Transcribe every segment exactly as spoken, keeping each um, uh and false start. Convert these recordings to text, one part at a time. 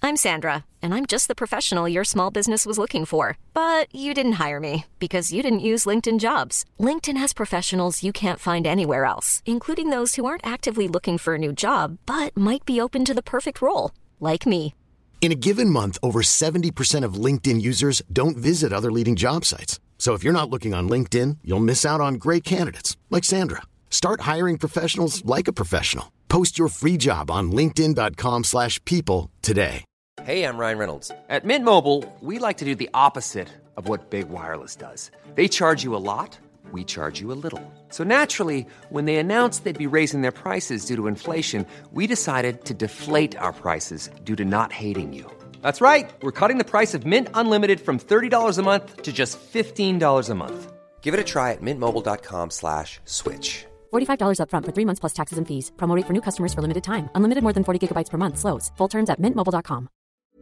I'm Sandra, and I'm just the professional your small business was looking for. But you didn't hire me because you didn't use LinkedIn Jobs. LinkedIn has professionals you can't find anywhere else, including those who aren't actively looking for a new job, but might be open to the perfect role, like me. In a given month, over seventy percent of LinkedIn users don't visit other leading job sites. So if you're not looking on LinkedIn, you'll miss out on great candidates like Sandra. Start hiring professionals like a professional. Post your free job on linkedin dot com slash people today. Hey, I'm Ryan Reynolds. At Mint Mobile, we like to do the opposite of what Big Wireless does. They charge you a lot, we charge you a little. So naturally, when they announced they'd be raising their prices due to inflation, we decided to deflate our prices due to not hating you. That's right. We're cutting the price of Mint Unlimited from thirty dollars a month to just fifteen dollars a month. Give it a try at mintmobile.com slash switch. forty-five dollars up front for three months plus taxes and fees. Promo rate for new customers for limited time. Unlimited more than forty gigabytes per month. Slows full terms at mint mobile dot com.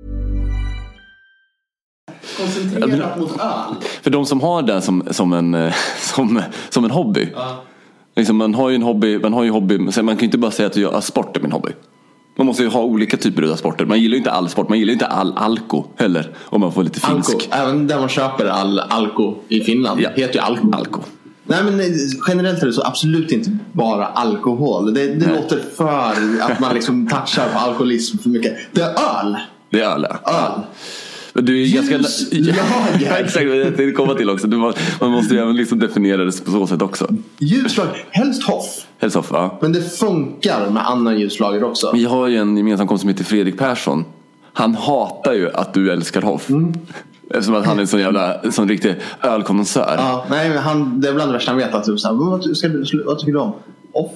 Koncentrerat mot öl. För de som har det som, som, en, som, som en hobby. Ja. Liksom man har ju en hobby, man har ju hobby, man kan ju inte bara säga att jag, sport är min hobby. Man måste ju ha olika typer av sporter. Man gillar ju inte all sport, man gillar ju inte all alko heller, om man får lite finsk. Alko, även där man köper all alko i Finland, ja. Heter ju alko. alko. Nej, men generellt är det så absolut inte bara alkohol. Det, det låter för att man liksom touchar på alkoholism för mycket. Det är öl. Det är öl, ja. Öl. Du är Ljus, ganska... ja, exakt, jag tänkte komma till också. Man måste ju även liksom definiera det på så sätt också. Ljuslag, helst hoff. Helst hoff, ja. Men det funkar med andra ljuslager också. Vi har ju en gemensam kompis som heter Fredrik Persson. Han hatar ju att du älskar hoff. Mm. Eftersom att han är en sån jävla sån riktig ölkondensör. Ja, nej, men han, det är bland det värsta han vet. Att typ, så här, vad, ska du, vad tycker du om? Hoff.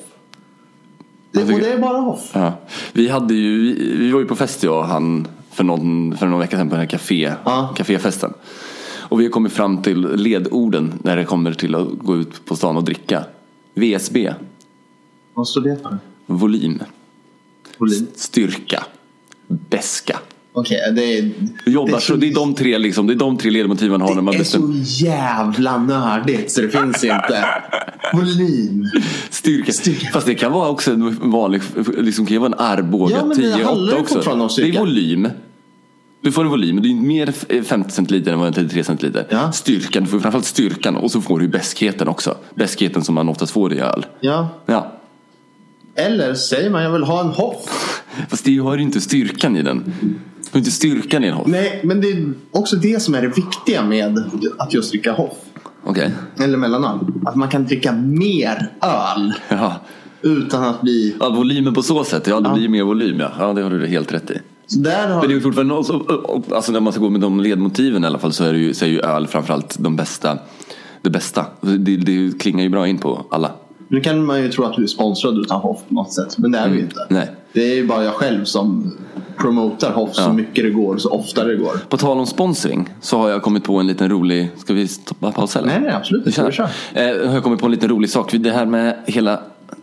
Det, tycker, och det är bara hoff. Ja. Vi, hade ju, vi, vi var ju på fest och han... För någon, för någon vecka sedan på den här café, ja. Caféfesten. Och vi har kommit fram till ledorden när det kommer till att gå ut på stan och dricka. V S B. Vad står det för? Volym. Volym. Styrka. Beska. Okej, okay, det är... Jobbar, det är, så, så, det är de tre liksom, det är de tre ledmotiv man har när man bestämmer. Det är så jävla nördigt så det finns inte. Volym. Styrka. Styrka. Fast det kan vara också en vanlig, liksom kan ju vara en Arboga ja, tio åtta också. Det är volym. Du får en volym, det är mer femtio centiliter än vad en trettiotre centiliter. Ja. Styrkan, du får framförallt styrkan och så får du bäskheten också. Bäskheten som man oftast får i öl. Ja. Ja. Eller säger man jag vill ha en hoff. Fast det har ju inte styrkan i den. Du har inte styrkan i en hoff. Nej, men det är också det som är det viktiga med att just dricka hoff. Okej. Okay. Eller mellanöl. Att man kan dricka mer öl. Ja. Utan att bli... Ja, volymen på så sätt. Ja, det ja. blir mer volym. Ja. Ja, det har du helt rätt i. Så där har... Men det är fortfarande också, alltså när man ska gå med de ledmotiven i alla fall så är, det ju, så är ju öl framförallt de bästa, det bästa. Det, det klingar ju bra in på alla. Nu kan man ju tro att du är sponsrad utav Hoff på något sätt. Men det är mm. vi inte. Nej. Det är ju bara jag själv som promotar Hoff ja. så mycket det går, så ofta det går. På tal om sponsring så har jag kommit på en liten rolig... Ska vi stoppa paus eller? Nej, nej absolut. Du kör. Eh, har jag kommit på en liten rolig sak. Det här med hela...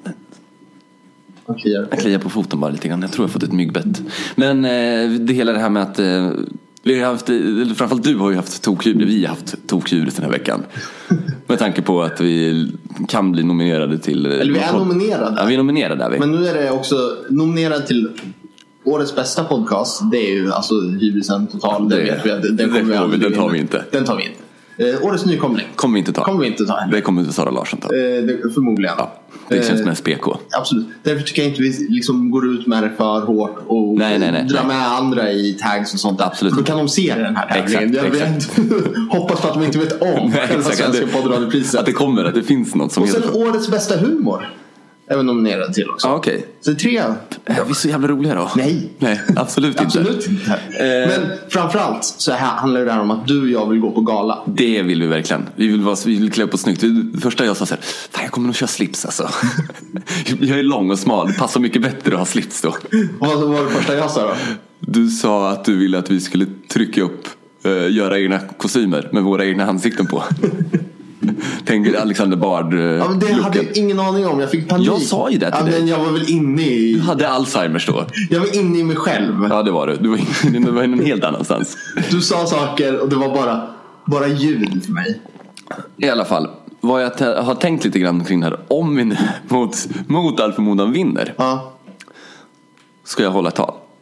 Jag kliar. Jag kliar på foten bara lite grann. Jag tror jag har fått ett myggbett. Men eh, det hela det här med att... Eh, vi har haft, framförallt du har ju haft tokdjur. Vi har haft tokdjur den här veckan. Med tanke på att vi kan bli nominerade till... Eller vi är nominerade. Ja, vi är nominerade där vi. Men nu är det också nominerad till årets bästa podcast. Det är ju alltså hybrisen total. Det, det vet vi att den, det kommer vi, vi Den tar vi inte. Den tar vi inte. Eh, årets nykomling. Kommer vi inte ta. Kommer vi inte ta. Det kommer inte Sara Larsson ta. Eh, det, förmodligen. Ja, det känns mest P K. Eh, absolut. Därför tycker jag inte vi liksom går ut med det för hårt och nej, nej, nej, drar nej. med andra i tags och sånt. Absolut. Då kan de se den här tävlingen. Jag exakt. hoppas på att de inte vet om nej, den svenska poddradiopriset. Att det kommer, att det finns något som och sen heter... årets bästa humor. Även nominerad till också. Ah, okej. Okay. Så tre. Ja, vi är så jävla roliga då. Nej. Nej, absolut inte. Absolut inte. Eh. Men framförallt så här handlar det här om att du och jag vill gå på gala. Det vill vi verkligen. Vi vill, vara, vi vill klä upp oss snyggt. Det första jag sa så här, fan jag kommer nog köra slips alltså. Jag är lång och smal. Det passar mycket bättre att ha slips då. Vad var det första jag sa då? Du sa att du ville att vi skulle trycka upp, uh, göra egna kostymer med våra egna ansikten på. Tänker Alexander Bard uh, ja, men det looken. Hade jag ingen aning om. Jag fick panik. Jag sa ju det till ja, dig. Men jag var väl inne i... Du hade Alzheimers då. Jag var inne i mig själv. Ja, det var du. Du var inne, du var inne en helt annanstans. Du sa saker och det var bara, bara ljud för mig. I alla fall, vad jag t- har tänkt lite grann kring det här. Om vi mot, mot all förmodan vinner, ja. ska jag hålla tal.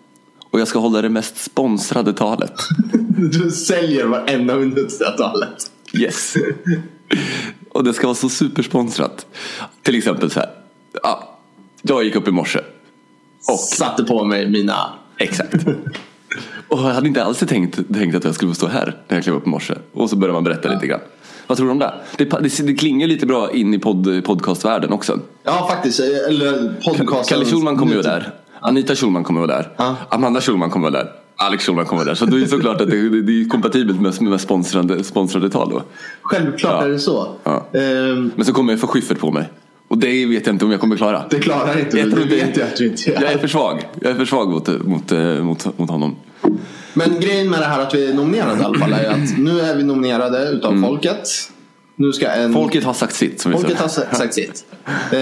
Och jag ska hålla det mest sponsrade talet. Du säljer varenda minut det talet. Yes. Och det ska vara så supersponsrat. Till exempel så här. Ja, jag gick upp i morse. Och satte på mig mina... Exakt. Och jag hade inte alls tänkt, tänkt att jag skulle stå här när jag klev upp i morse. Och så börjar man berätta ja. lite grann. Vad tror du om det? Det, det, det klingar lite bra in i pod, podcastvärlden också. Ja, faktiskt. Eller podcast. Kalle Schulman kommer ju där. Anita Schulman kommer vara där. Ja. Amanda Schulman kommer vara där. Alex Schulman kommer vara där. Så det är såklart att det, det är kompatibelt med, med sponsrade, sponsrade tal då. Självklart ja. är det så. Ja. Um, Men så kommer jag få Schyffert på mig. Och det vet jag inte om jag kommer klara. Det klarar inte. Jag, det vet jag, jag, inte. jag är för svag. Jag är för svag mot, mot, mot, mot honom. Men grejen med det här att vi är nominerade i alla fall är att nu är vi nominerade utav mm. folket. Nu ska en... Folket har sagt sitt. Som folket har sagt sitt. Eh,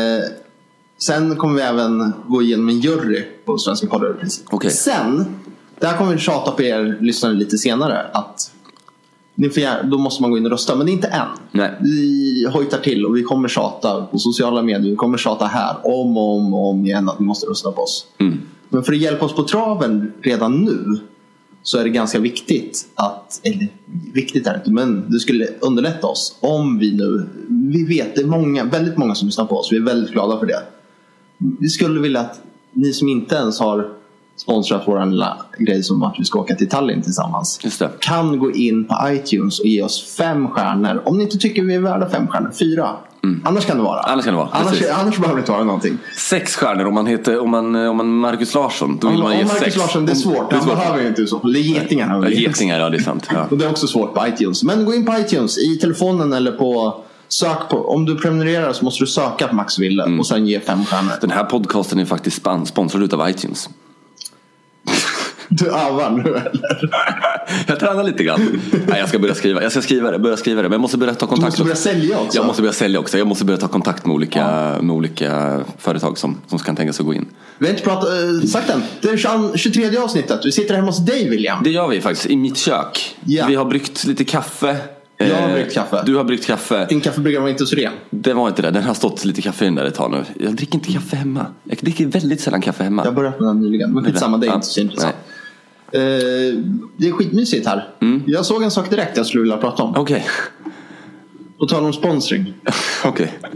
sen kommer vi även gå igenom en jury på Svenska poddar-priset. Okay. Sen, där kommer vi tjata på er lyssnare lite senare att ni får, då måste man gå in och rösta. Men det är inte än. Nej. Vi hojtar till och vi kommer tjata på sociala medier. Vi kommer tjata här om och om, och om igen att ni måste rösta på oss. Mm. Men för att hjälpa oss på traven redan nu så är det ganska viktigt att, eller viktigt är det inte, men det skulle underlätta oss om vi nu, vi vet det är många, väldigt många som lyssnar på oss, vi är väldigt glada för det. Vi skulle vilja att ni som inte ens har sponsrat vår lilla grej som att vi ska åka till Tallinn tillsammans Just det. kan gå in på iTunes och ge oss fem stjärnor. Om ni inte tycker vi är värda fem stjärnor, fyra. Mm. Annars kan det vara. Annars kan det vara. Annars, annars behöver det inte vara någonting. Sex stjärnor om man heter om man om man Marcus Larsson, då vill om, man ge Marcus sex. Larsson, det är svårt. Det är svårt. Man behöver ju inte så. Det är getingar. Ja, getingar, ja det är sant. Ja. Och det är också svårt på iTunes. Men gå in på iTunes i telefonen eller på sök på, om du prenumererar så måste du söka på Max Wille mm. och sen ge fem stjärnor. Den här podcasten är faktiskt sponsrad utav iTunes. Du övar nu eller? Jag tränar lite grann. Nej, jag ska börja skriva. Jag ska skriva det, börja skriva det. Men jag måste börja ta kontakt. Du måste börja sälja också. Jag måste börja sälja också. Jag måste börja ta kontakt med olika, ja. med olika företag som, som kan tänka sig att gå in. Vi har inte pratat, äh, sagt än. Det är tjugotredje avsnittet. Vi sitter hemma hos dig, William. Det gör vi faktiskt, i mitt kök. Ja. Vi har bryggt lite kaffe. Jag har bryggt kaffe. Du har bryggt kaffe. Din kaffebryggare var inte så ren. Det var inte det. Den har stått lite kaffe in där ett tag nu. Jag dricker inte kaffe hemma. Jag dricker väldigt sällan kaffe hemma. Jag har börjat med den nyligen. Men skitsamma, det är ja. inte så intressant. Uh, det är skitmysigt här. mm. Jag såg en sak direkt jag skulle vilja prata om. Okej. Okay. På tal om sponsring. Okej. Okay.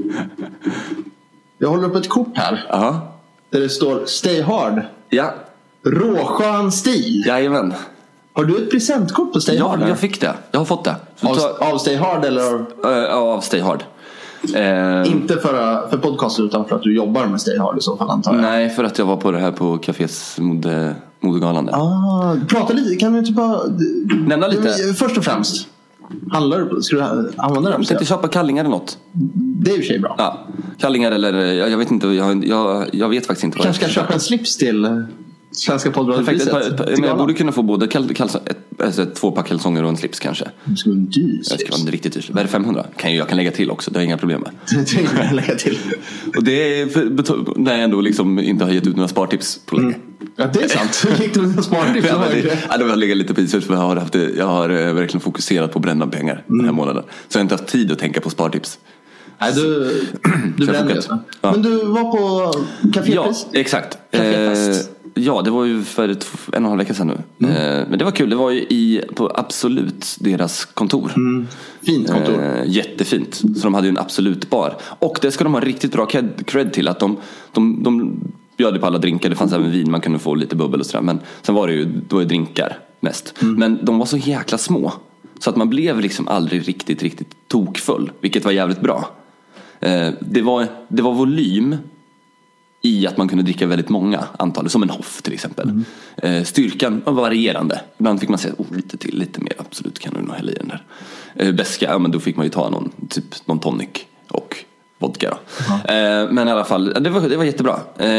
Jag håller upp ett kort här. uh-huh. Där det står Stay Hard. Ja. Råskön stil. Jajamän. Har du ett presentkort på Stay ja, Hard? Ja, jag fick det. Jag har fått det. Av, ta... av Stay Hard eller? Uh, av Stay Hard. Uh... Inte för, för podcasten utan för att du jobbar med Stay Hard i så fall, antar jag. Nej, för att jag var på det här på Cafés mode, modegalan. Ah, prata lite, kan du inte bara nämna lite? Först och främst, handlar du, ska du använda det? Jag tänkte köpa kallingar eller något. Det är ju tjej bra. Ja, kallingar eller, jag, jag vet inte, jag, jag, jag vet faktiskt inte vad kanske jag ska köpa en slips till Svenska poddradiopriset. Jag borde kunna få både kall, kall, ett, alltså ett, två pack kalsonger och en slips kanske. Det ska vara en dyr slips. Det ska vara en riktigt dyr slips. Vad är det, femhundra? Kan jag, jag kan lägga till också, det har inga problem med. Det kan jag lägga till. Och det är för, när jag ändå liksom inte har gett ut några spartips på länge. Mm. Ja, det är sant. Jag gick ut några spartips. Ja, det, ja, det har legat lite prisut för jag har, haft, jag har verkligen fokuserat på att bränna pengar mm. den här månaden. Så jag har inte haft tid att tänka på spartips. Nej, du, du brände det. Ja. Men du var på kafépris? Ja, exakt. Kaféfest. Eh, ja, det var ju för ett, en och en halv vecka sedan nu. Mm. Eh, men det var kul. Det var ju i, på Absolut, deras kontor. Mm. Fint kontor. Eh, jättefint. Så de hade ju en Absolut bar. Och det ska de ha riktigt bra cred till. Att de, de, de bjöd på alla drinkar. Det fanns även vin, man kunde få lite bubbel och sådär. Men sen var det ju, då var det drinkar mest. Mm. Men de var så jäkla små. Så att man blev liksom aldrig riktigt, riktigt tokfull. Vilket var jävligt bra. Det var, det var volym i att man kunde dricka väldigt många antal, som en Hoff till exempel. Mm. Styrkan var varierande. Ibland fick man säga oh, lite till, lite mer, absolut kan du nog hälla i den där. Bäska, ja, men då fick man ju ta någon, typ någon tonic och vodka då. Mm. Men i alla fall, det var, det var jättebra.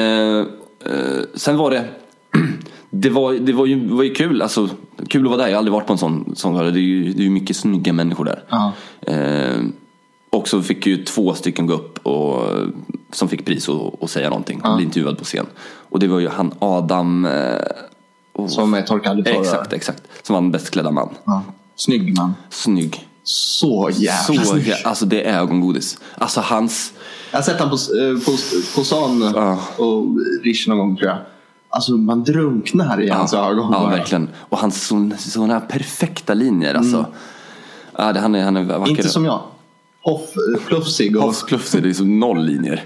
Sen var det det var, det var ju, var ju kul, alltså, kul att vara där. Jag har aldrig varit på en sån, sån det är ju, det är ju mycket snygga människor där. Mm. Och så fick ju två stycken gå upp och, som fick pris och, och säga någonting. Ja. Bli intervjuad på scen. Och det var ju han Adam och, som är torkad torra. Exakt, exakt. Som var den bäst klädda man. Ja. Snygg man. Snygg. Så jävla så jä- Alltså det är ögongodis. Alltså hans... Jag har sett han på, på, på stan ja. och Rish någon gång tror jag. alltså man drunknar i ja, hans ögon. Ja, bara. verkligen. Och hans sådana perfekta linjer alltså. Mm. Ja, det, han är, han är vacker. Inte som jag. Hoffplufsig. Och... Hoffplufsig, det är så noll linjer.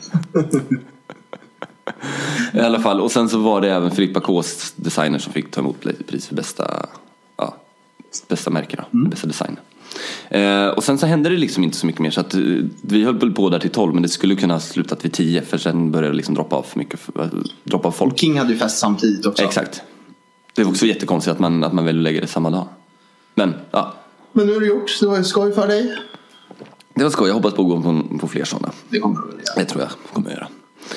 I alla fall. Och sen så var det även Filippa Kås designer som fick ta emot pris för bästa, ja, bästa märkena, mm. bästa design. Eh, och sen så hände det liksom inte så mycket mer, så att eh, vi höll på där till tolv, men det skulle kunna ha slutat vid tio, för sen började det liksom droppa av för mycket, äh, droppa av folk. King hade ju fest samtidigt också. Exakt. Det var också jättekonstigt att man, att man väljer att lägga det samma dag. Men ja. Men nu är det gjort, det var skoj för dig. Det var skoj, jag hoppas på att gå på, på fler sådana. Det kommer du väl göra. Det tror jag kommer jag göra.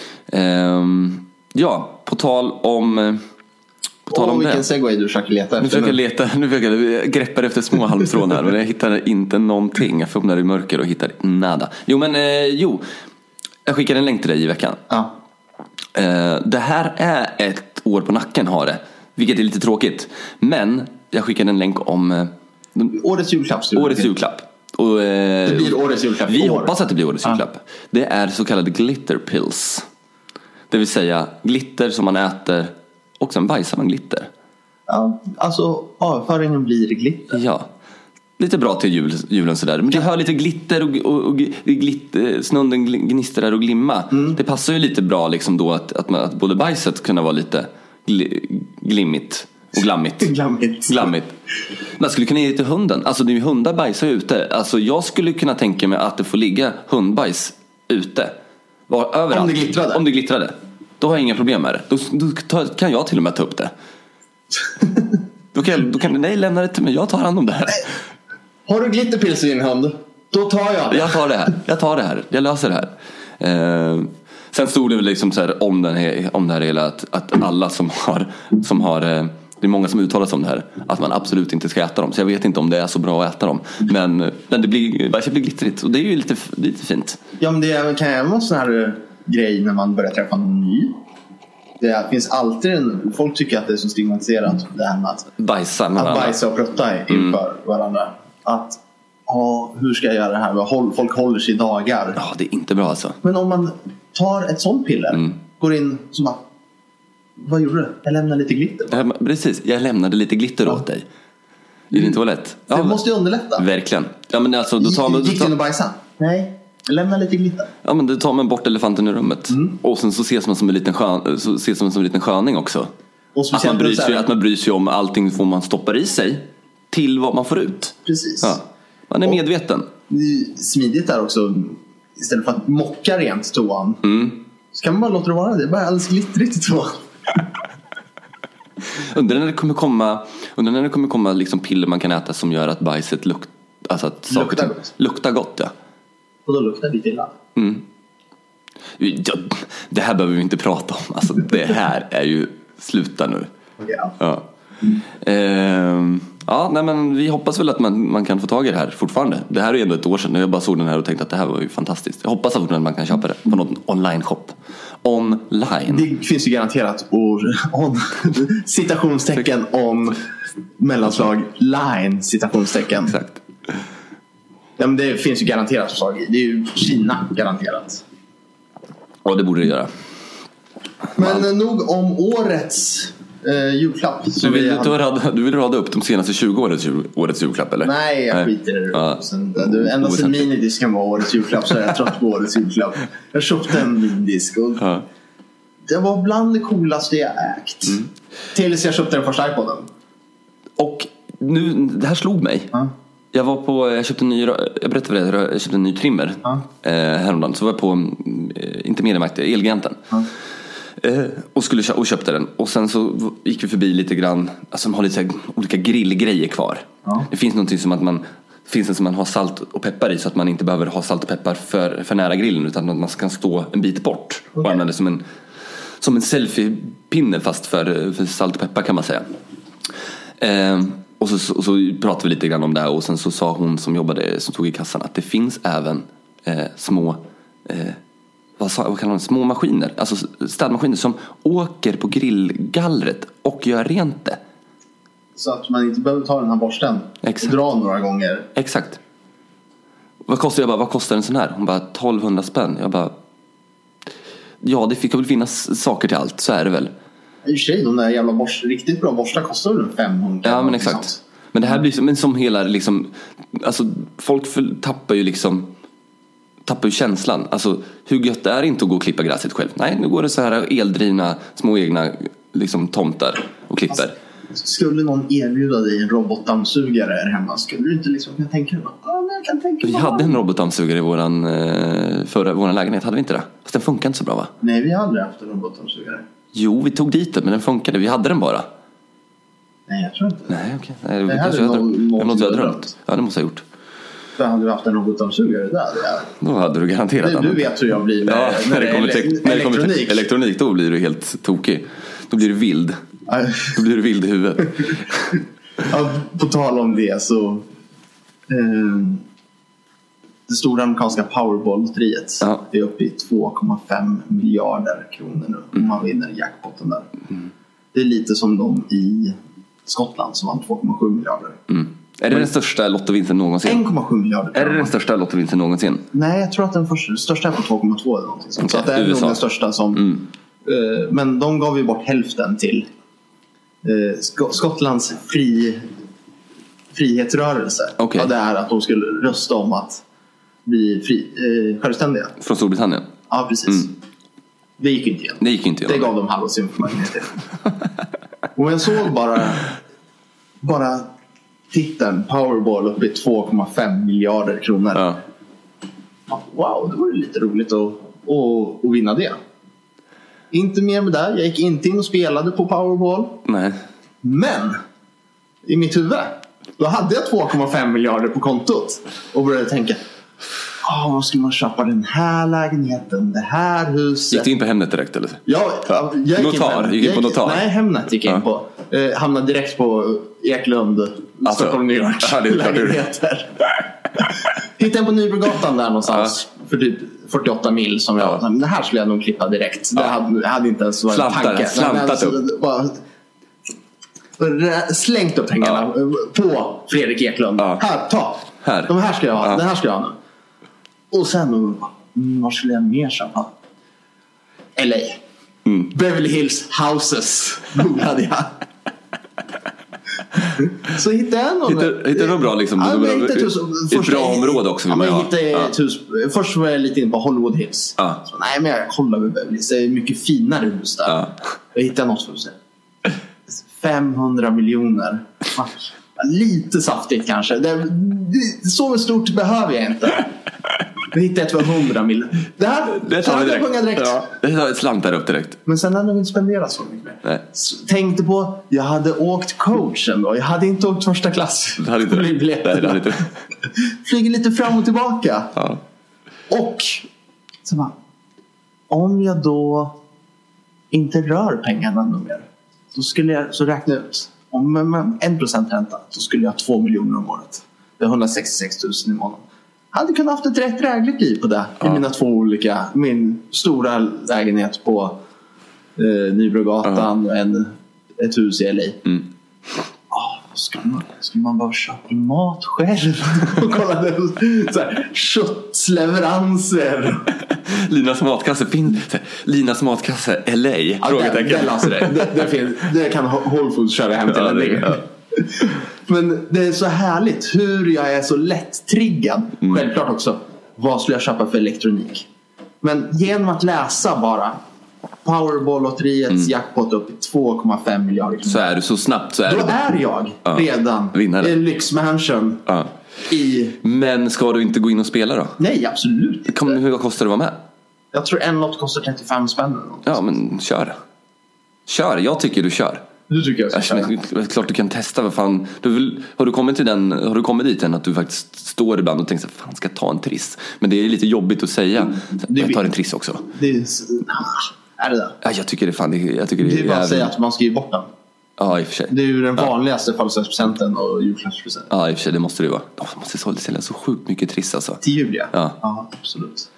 Ehm, ja, på tal om på tal Åh, om vilken det. segway du försöker leta efter. Nu försöker jag leta, nu försöker jag greppa efter små halmstrån här, men jag hittar inte någonting. Jag fumlar i mörker och hittar nada. Jo, men eh, jo. Jag skickade en länk till dig i veckan. Ja. Eh, det här är ett år på nacken har det, vilket är lite tråkigt. Men jag skickade en länk om eh, årets julklapp. Årets julklapp. Och, eh, det blir årets julklapp. Vi hoppas att det blir årets ja. julklapp. Det är så kallade glitter pills. Det vill säga glitter som man äter och sen bajsar man glitter. Ja, alltså avföringen blir glitter. Ja, lite bra till jul, julen sådär. Men det hör lite glitter och, och, och glitter, snunden gnistrar och glimma. Mm. Det passar ju lite bra liksom då att, att, man, att både bajset kunna vara lite gl, glimmigt och glammigt. glammigt. glammigt. Man skulle kunna ge det till hunden. Alltså det är ju hundar bajsar ute. Alltså jag skulle kunna tänka mig att det får ligga hundbajs ute. Var, överallt. Om det glittrade. Om det glittrade. Då har jag inga problem med det. Då, då tar, kan jag till och med ta upp det. Då kan, då kan nej, lämna det till mig. Jag tar hand om det här. Har du glitterpils i din hand? Då tar jag det. Jag tar det här. Jag tar det här. Jag löser det här. Eh, sen stod det väl liksom så här om, den här, om det här hela att, att alla som har, som har eh, det är många som uttalar sig om det här, att man absolut inte ska äta dem. Så jag vet inte om det är så bra att äta dem. Men, men det blir, det blir glittrigt. Och det är ju lite, lite fint. Ja, men det kan ju vara en sån här grej när man börjar träffa någon ny. Det finns alltid en, folk tycker att det är så stigmatiserat det här med att bajsa, att bajsa och prutta inför mm. varandra. Att, ja, hur ska jag göra det här? Folk håller sig i dagar. Ja, det är inte bra alltså. Men om man tar ett sånt piller, mm. går in så bara, vad gjorde du? Jag lämnade lite glitter. Ja, precis, jag lämnade lite glitter ja. åt dig i din toalett. Ja, det måste ju underlätta. Verkligen. Ja, men alltså, då tar man, gick du in och bajsa? Nej. Lämna lite glitter. Ja, men det tar man bort elefanten i rummet. Mm. Och sen så ses man som en liten skön, så ses man som en liten sköning också. Och att man bryr sig, att man bryr sig om allting får man stoppar i sig till vad man får ut. Precis. Ja. Man är och medveten. Det är smidigt där också. Istället för att mocka rent toan. Mm. Så kan man bara låta det vara. Det är bara alldeles glittrigt i toan. Undrar när det kommer komma, undrar när det kommer komma liksom piller man kan äta som gör att bajset lukt, alltså att luktar gott. Luktar gott, ja. Och då luktar det lite illa. Mm. Ja, det här behöver vi inte prata om. Alltså det här är ju sluta nu. Okay, ja. Ja. Mm. Ehm, ja, nej, men vi hoppas väl att man, man kan få tag i det här fortfarande. Det här är ändå ett år sedan. Jag bara såg den här och tänkte att det här var ju fantastiskt. Jag hoppas att man kan köpa det på någon online-shop. Online. Det finns ju garanterat ord on, citationstecken om mellanslag line citationstecken. Exakt. Ja, men det finns ju garanterat förslag. Det är ju Kina garanterat. Ja, det borde det göra. Men Man. nog om årets eh, julklapp. Du vill, du, rada, du vill rada upp de senaste tjugo årets, årets julklapp, eller? Nej, jag skiter i det. Ja. Sen, det ända sedan minidisken var årets julklapp så är jag trött på årets julklapp. Jag köpte en minidisk och ja. det var bland det coolaste jag ägt. Mm. Tills jag köpte den första iPoden. Och nu, det här slog mig. Ja. Jag var på, jag köpte en ny, jag berättade för dig, jag köpte en ny trimmer ja. eh, häromdagen. Så var jag på, eh, inte Mediamarkt, Elgiganten. Ja. Eh, och, skulle, och köpte den. Och sen så gick vi förbi lite grann, alltså de har lite så här, olika grillgrejer kvar. Ja. Det finns någonting som att man, finns en som man har salt och peppar i, så att man inte behöver ha salt och peppar för, för nära grillen, utan att man kan stå en bit bort. Okay. Och använda det som en, som en selfie-pinne fast för, för salt och peppar kan man säga. Eh, Och så, och så pratade vi lite grann om det här. Och sen så sa hon som jobbade, som tog i kassan, att det finns även eh, små eh, vad, sa, vad kallar man, små maskiner, alltså städmaskiner som åker på grillgallret och gör rent det. Så att man inte behöver ta den här borsten Exakt. och dra några gånger. Exakt. Vad kostar, jag bara, vad kostar en sån här? Hon bara, tolvhundra spänn. Jag bara, ja, det fick väl finnas saker till allt, så är det väl. I och för sig, de där jävla borst, riktigt bra borstar kostar väl femhundra. Ja, men exakt. Sånt. Men det här blir som, men som hela liksom, alltså folk för, tappar ju liksom tappar ju känslan. Alltså hur gött är det inte att gå och klippa gräset själv? Nej, nu går det så här eldrivna små egna liksom tomtar och klipper. Fast, skulle någon erbjuda dig en robotdammsugare här hemma, skulle du inte liksom kunna tänka dig? Ja, men jag kan tänka vi hade en robotdammsugare i våran förra våran lägenhet, hade vi inte det? Fast den funkar inte så bra, va? Nej, vi har aldrig haft en robotdammsugare. Jo, vi tog dit den, men den funkade. Vi hade den bara. Nej, jag tror inte. Nej, okej. Okay. Nej, det hade någon, något jag drömt. Ja, det måste jag ha gjort. Då hade du haft en robotdammsugare där. Ja. Då hade du garanterat den. Du vet hur jag blir med, ja, när, det kommer ele- till, när det kommer till elektronik. Då blir du helt tokig. Då blir du vild. Då blir du vild i huvudet. Ja, på tal om det så eh, det stora amerikanska Powerball-lotteriet ja. är uppe i två komma fem miljarder kronor nu. Mm. Om man vinner jackpotten där. Mm. Det är lite som de i Skottland som vann två komma sju miljarder. Mm. Är det den största lottovinsten någonsin? en komma sju miljarder. Är det den största lottovinsten någonsin? Nej, jag tror att den första, största är på två komma två eller någonting. Okay, så att det är nog den största som... Mm. Uh, men de gav ju bort hälften till uh, Sk- Skottlands fri, frihetsrörelse. Okay. Och det är att de skulle rösta om att bli fri, uh, självständiga. Från Storbritannien? Ja, precis. Mm. Det gick inte igen. Det gick inte igen. Det gav de halva sin förmögenhet till. Och jag såg bara... bara titeln Powerball uppe i två komma fem miljarder kronor. Ja. Wow, det var lite roligt att, att, att vinna det. Inte mer med det. Jag gick inte in och spelade på Powerball. Nej. Men i mitt huvud då hade jag två komma fem miljarder på kontot och började tänka, oh, vad skulle man köpa den här lägenheten, det här huset. Gick du in på Hemnet direkt eller? Ja, jag gick notar, in, gick in på notar. Nej, Hemnet gick in ja. på. Eh, hamnade direkt på Eklund, alltså, Stockholm, New York. Ja, det är lägenheter. Hittade en på Nybrogatan där någonstans ja. för typ fyrtioåtta mil som jag. Ja. Det här skulle jag nog klippa direkt. Ja. Det hade, hade inte ens varit en tanke. Slantat upp. Bara slängt upp pengarna ja. på Fredrik Eklund. Ja. Här, ta. Här. De här ska jag ha. Ja. Den här ska jag ha nu. Och sen, mm, vad skulle jag mer köpa? L A. Mm. Beverly Hills Houses. Googlade jag. Så hittade jag någon. Hittade du något bra liksom? Ja, bra, ett, ett bra område också. Ja, men jag hittade ja. ett hus. Först var jag lite inne på Hollywood Hills. Ja. Så, nej, men jag kollar med Beverly Hills. Det är mycket finare hus där. Ja. Jag hittade något för att se. femhundra miljoner. Fuck. Lite saftigt kanske. Det, det, så stort behöver jag inte. Vi hittade ett för hundra mil. Det här det tar vi direkt. direkt. Ja, det tar ett slant där upp direkt. Men sen hade vi inte spenderat så mycket. Nej. Tänkte på, jag hade åkt coachen då. Jag hade inte åkt första klass. Det hade inte det. Nej, det hade inte. Flyger lite fram och tillbaka. Ja. Och så bara, om jag då inte rör pengarna något mer, så skulle jag så räkna ut. Om en procent ränta så skulle jag ha två miljoner om året. Det är hundrasextiosex tusen i månaden. Jag hade kunnat haft ett rätt drägligt liv på det. Ja. I mina två olika. Min stora lägenhet på eh, Nybrogatan och en, ett hus i L A. Mm. Oh, ska, man, ska man bara köpa mat själv? Och kolla det. Så här, köttsleveranser. Linas matkasse finns. Linas matkasse L A. Ja, det, det läser det. Det, det, finns, det kan Whole Foods köra hem till. Ja, det, ja. Men det är så härligt hur jag är så lätt triggad. Mm. Självklart också, vad skulle jag köpa för elektronik? Men genom att läsa bara Powerball-lotteriets mm. jackpot upp i två komma fem miljarder. Så är du så snabbt så är Då du. är jag ja. redan Vinnare. i en lyxmansion. Ja. I... Men ska du inte gå in och spela då? Nej, absolut inte. Kom, hur kostar det att vara med? Jag tror en lott kostar trettiofem spänn. Ja, men kör. Kör, jag tycker du kör. Du tycker jag ska jag köra. Klart du kan testa. Vad fan. Du vill, har, du kommit till den, har du kommit dit än att du faktiskt står ibland och tänker så fan, ska jag ta en triss? Men det är lite jobbigt att säga. Mm. Jag tar en triss också. Det är, är det där? Ja, jag tycker det är fan. Det, jag tycker det, det är bara att säga att man skriver bort den. Ja, i och för sig. Det är ju den vanligaste ja. födelsedagspresenten och julklappspresenten. Ja, i och för sig, det måste det vara. De måste sälja så sjukt mycket triss alltså. Till jul, ja. Ja, ja absolut.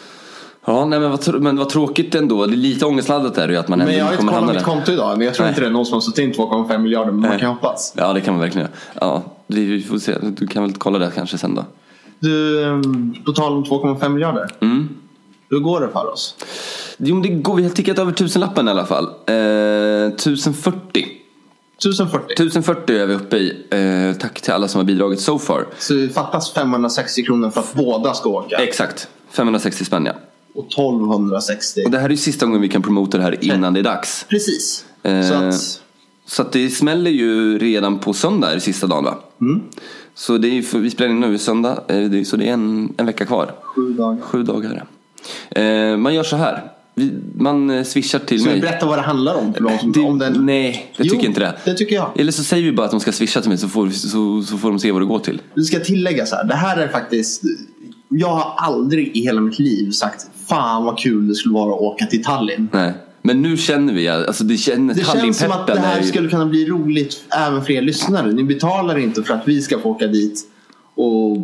Ja, nej, men, vad, men vad tråkigt ändå. Det är lite ångestladdat där att man ändå men jag har inte kollat mitt konto idag. Men jag tror nej. inte det är någon som har satt in två komma fem miljarder. Men nej. man kan hoppas. Ja, det kan man verkligen göra. Ja, vi får se. Du kan väl kolla det kanske sen då. Du, på tal om två komma fem miljarder. Mm. Hur går det för oss? Jo, det går, vi har tickat över tusenlappen i alla fall. Eh, tusen fyrtio. tusen fyrtio. tusen fyrtio är vi uppe i. Eh, tack till alla som har bidragit so far. Så det fattas femhundrasextio kronor för att båda ska åka. Exakt, femhundrasextio spänn, ja. Och tolvhundrasextio. Och det här är ju sista gången vi kan promota det här innan det är dags. Precis. Eh, så, att... så att det smäller ju redan på söndag, är sista dagen, va? Mm. Så det är för, vi spelar in nu i söndag, så det är en, en vecka kvar. Sju dagar. Sju dagar. Eh, man gör så här. Vi, man swishar till så mig. Så berätta vad det handlar om för de som, det, om den... Nej, jag tycker jo, inte det. det tycker jag. Eller så säger vi bara att de ska swisha till mig, så får, så, så får de se vad det går till. Du ska tillägga så här. Det här är faktiskt... Jag har aldrig i hela mitt liv sagt fan vad kul det skulle vara att åka till Tallinn. Nej. Men nu känner vi, alltså det, känner, det känns som att det här ju... skulle kunna bli roligt även för er lyssnare. Ni betalar inte för att vi ska få åka dit och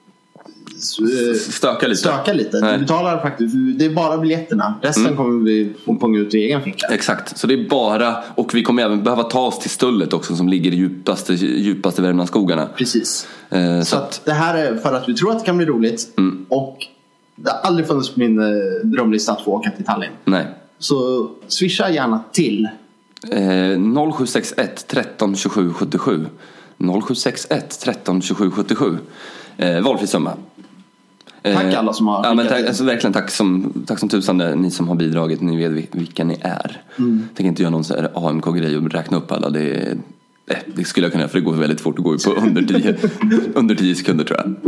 stöka lite. Stöka lite. Ni betalar faktiskt, det är bara biljetterna. Resten mm. kommer vi få punga ut i egen ficka. Exakt, så det är bara, och vi kommer även behöva ta oss till Stullet också som ligger i djupaste, djupaste Värmlandsskogarna. Precis. Eh, så så att det här är för att vi tror att det kan bli roligt mm. och det har aldrig funnits på min drömlista att få åka till Tallinn. Nej. Så swisha gärna till eh, noll sju sex ett tretton tjugosju sjuttiosju noll sju sex ett tretton tjugosju sjuttiosju eh, valfri summa. eh, Tack alla som har ja, men tack, alltså, verkligen tack som, tack som tusan ni som har bidragit. Ni vet vilka ni är. mm. Jag tänker inte göra någon så här A M K-grej och räkna upp alla. Det, eh, det skulle jag kunna göra för det går väldigt fort. Det går på under tio, under tio sekunder tror jag.